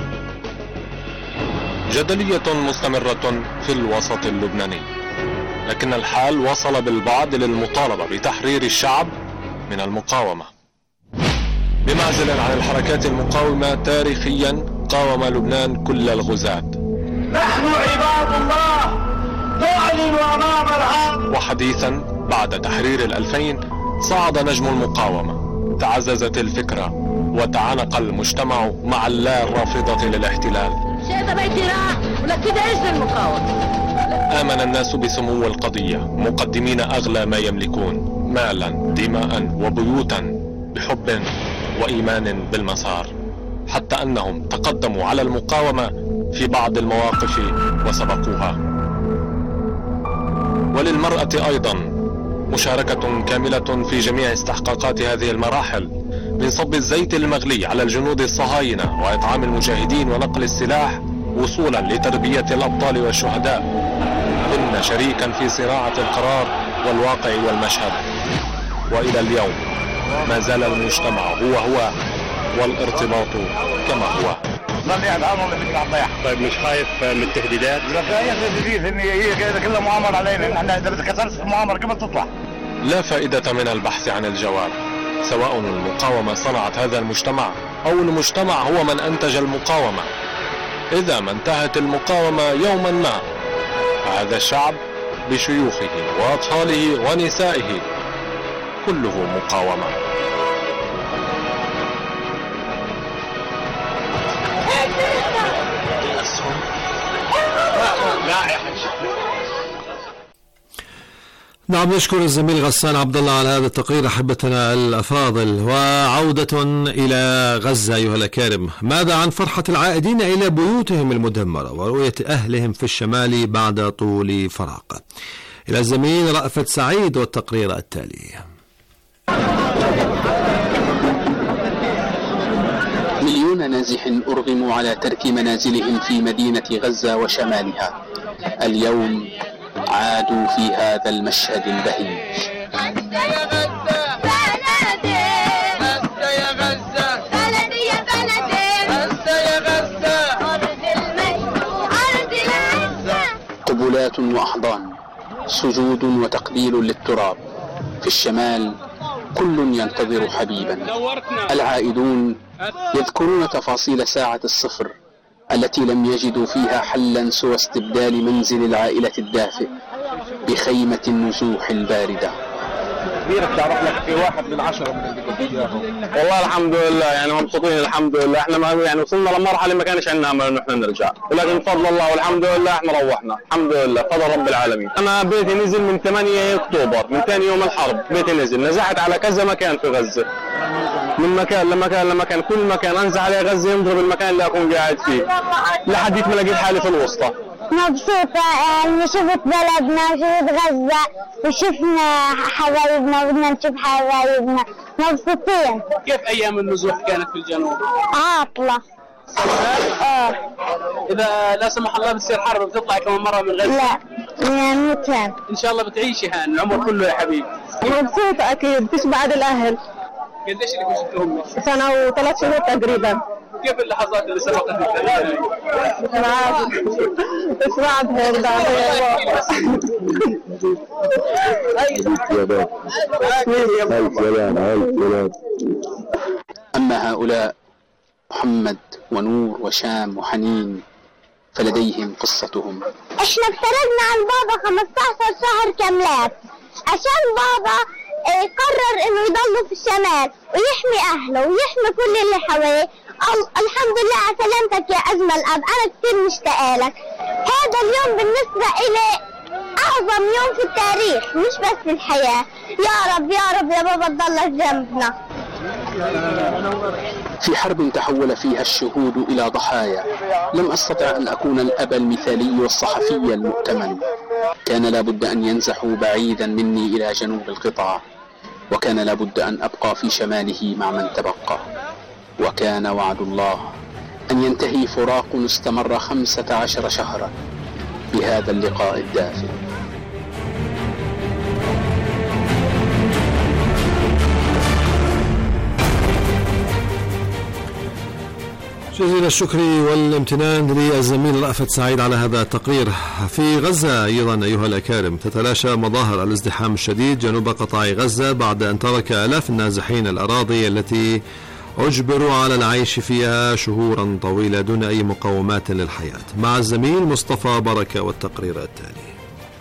جدلية مستمرة في الوسط اللبناني، لكن الحال وصل بالبعض للمطالبة بتحرير الشعب من المقاومة. بمعزل عن الحركات المقاومة تاريخيا، قاوم لبنان كل الغزاة. نحن عباد الله نعلن أمام العالم. وحديثا بعد تحرير الألفين صعد نجم المقاومة، تعززت الفكرة وتعانق المجتمع مع اللا الرافضة للاحتلال. شيء بيتي راح ولا كده ايش المقاومة؟ آمن الناس بسمو القضية، مقدمين أغلى ما يملكون مالا دماء وبيوتا بحب وإيمان بالمسار، حتى أنهم تقدموا على المقاومة في بعض المواقف وسبقوها. وللمرأة أيضا مشاركة كاملة في جميع استحقاقات هذه المراحل، من صب الزيت المغلي على الجنود الصهاينة وإطعام المجاهدين ونقل السلاح وصولا لتربية الأبطال والشهداء. كنا شريكا في صناعة القرار والواقع والمشهد، وإلى اليوم ما زال المجتمع هو هو والارتباط كما هو. طيب مش خايف من التهديدات؟ لا خايف تهديد، ان هي كده كلها مؤامرة علينا، احنا اذا كسرت المؤامرة قبل تطلع. لا فائدة من البحث عن الجواب، سواء المقاومة صنعت هذا المجتمع أو المجتمع هو من أنتج المقاومة. إذا ما انتهت المقاومة يوما ما، فهذا الشعب بشيوخه وأطفاله ونسائه كله مقاومة. نعم، نشكر الزميل غسان عبد الله على هذا التقرير احبتنا الافاضل. وعودة الى غزة ايها الاكارم، ماذا عن فرحة العائدين الى بيوتهم المدمرة ورؤية اهلهم في الشمال بعد طول فراق؟ إلى الزميل رأفت سعيد والتقرير التالي. مليون نازح أرغموا على ترك منازلهم في مدينة غزة وشمالها. اليوم عادوا في هذا المشهد البهيج. قبلات وأحضان، سجود وتقبيل للتراب. في الشمال كل ينتظر حبيبا. العائدون يذكرون تفاصيل ساعة الصفر التي لم يجدوا فيها حلا سوى استبدال منزل العائلة الدافئ بخيمة النزوح الباردة. تعرف لك في واحد من عشرة من اللي والله الحمد لله يعني مبسوطين الحمد لله. احنا ما يعني وصلنا لمرحله ما كانش عندنا امل انه احنا نرجع، ولكن بفضل الله والحمد لله احنا روحنا الحمد لله بفضل رب العالمين. انا بيتي نزل من ثمانية اكتوبر من ثاني يوم الحرب، بيتي نزل نزحت على كذا مكان في غزه، من مكان لمكان لمكان، كل مكان انزح عليه غزه ينضرب المكان اللي اكون قاعد فيه لحد ما لقيت حالي في الوسطى. مبسوطة يعني شفت بلدنا وشفت غزة وشفنا حبايبنا وبدنا نشوف حبايبنا، مبسوطين. كيف أيام النزوح كانت في الجنوب؟ عاطلة. اه إذا لا سمح الله بتصير حرب بتطلع كمان مرة من غزة؟ لا نموت هان. إن شاء الله بتعيشي هان العمر كله يا حبيبي. مبسوطة أكيد، فيش بعد الأهل. قديش اللي كنتوا سنة وثلاث شهور تقريبا. كيف اللحظات اللي سبقت التغيير؟ اسمعت هيك أما هؤلاء محمد ونور وشام وحنين فلديهم قصتهم. احنا افترضنا عن بابا خمسة عشر شهر كاملات عشان بابا قرر انه يضل في الشمال ويحمي اهله ويحمي كل اللي حواليه. الحمد لله على سلامتك يا اجمل اب، انا كثير مشتاقه لك. هذا اليوم بالنسبه الي اعظم يوم في التاريخ مش بس في الحياه. يا رب يا رب يا بابا تضلك جنبنا. في حرب تحول فيها الشهود إلى ضحايا لم أستطع أن أكون الأب المثالي والصحفي المؤتمن. كان لابد أن ينزحوا بعيدا مني إلى جنوب القطاع، وكان لابد أن أبقى في شماله مع من تبقى. وكان وعد الله أن ينتهي فراق استمر خمسة عشر شهرا بهذا اللقاء الدافئ. جزيل الشكر والامتنان للزميل رأفت سعيد على هذا التقرير. في غزة أيضا أيها الأكارم تتلاشى مظاهر الازدحام الشديد جنوب قطاع غزة بعد أن ترك آلاف النازحين الأراضي التي أجبروا على العيش فيها شهورا طويلة دون أي مقومات للحياة. مع الزميل مصطفى بركة والتقرير التالي.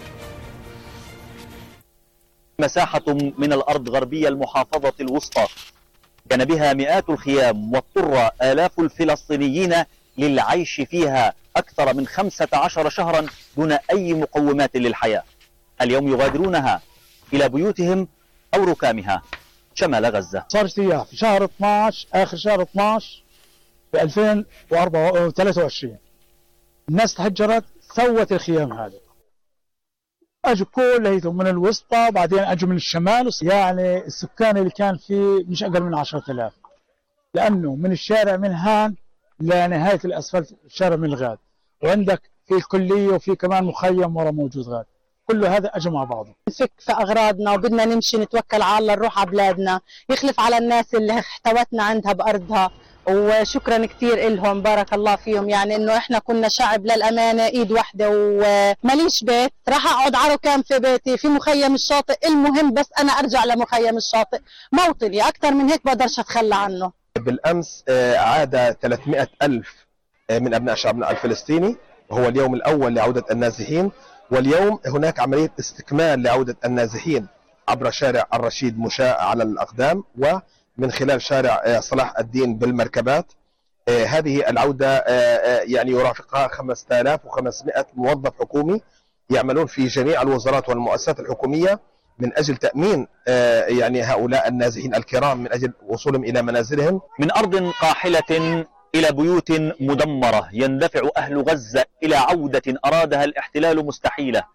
مساحة من الأرض غربية المحافظة الوسطى كان بها مئات الخيام، واضطر آلاف الفلسطينيين للعيش فيها أكثر من خمسة عشر شهرا دون أي مقومات للحياة. اليوم يغادرونها إلى بيوتهم أو ركامها شمال غزة. صار اجتياح في شهر اثناشر، آخر شهر اثناشر في ألفين وثلاثة وعشرين، الناس تهجرت سوت الخيام هذه. اجوا كلهم من الوسطى، بعدين اجوا من الشمال، يعني السكان اللي كان فيه مش اقل من عشرة آلاف، لانه من الشارع من هان لنهايه الاسفلت الشارع من الغاد، وعندك في الكليه وفي كمان مخيم ورا موجود غاد، كل هذا اجى مع بعضه. نفك في اغراضنا وبدنا نمشي نتوكل على الله نروح على بلادنا، يخلف على الناس اللي احتوتنا عندها بارضها، وشكرا كثير لهم بارك الله فيهم. يعني انه احنا كنا شعب للامانه ايد واحده، وماليش بيت راح اقعد على ركام في بيتي في مخيم الشاطئ، المهم بس انا ارجع لمخيم الشاطئ موطني، اكثر من هيك بقدرش اتخلى عنه. بالامس عاد ثلاثمئة ألف من ابناء شعبنا الفلسطيني، وهو اليوم الاول لعوده النازحين، واليوم هناك عمليه استكمال لعوده النازحين عبر شارع الرشيد مشاة على الاقدام، ومن خلال شارع صلاح الدين بالمركبات. آه هذه العودة آه يعني يرافقها خمسة آلاف وخمسمئة موظف حكومي يعملون في جميع الوزارات والمؤسسات الحكومية من أجل تأمين آه يعني هؤلاء النازحين الكرام من أجل وصولهم إلى منازلهم. من أرض قاحلة إلى بيوت مدمرة يندفع أهل غزة إلى عودة أرادها الاحتلال مستحيلة.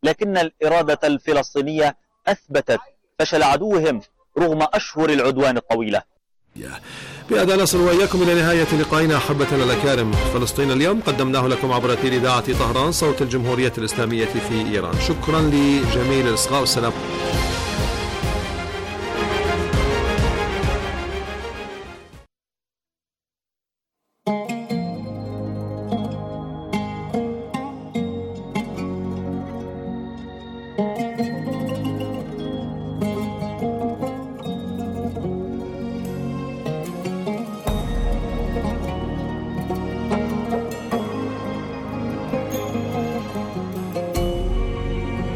لكن الإرادة الفلسطينية أثبتت فشل عدوهم رغم أشهر العدوان الطويلة. بهذا نصل وإياكم إلى نهاية لقائنا أحبتنا الأكارم. فلسطين اليوم قدمناه لكم عبر أثير إذاعة طهران صوت الجمهورية الإسلامية في إيران. شكرا لجميل الإصغاء والسلام.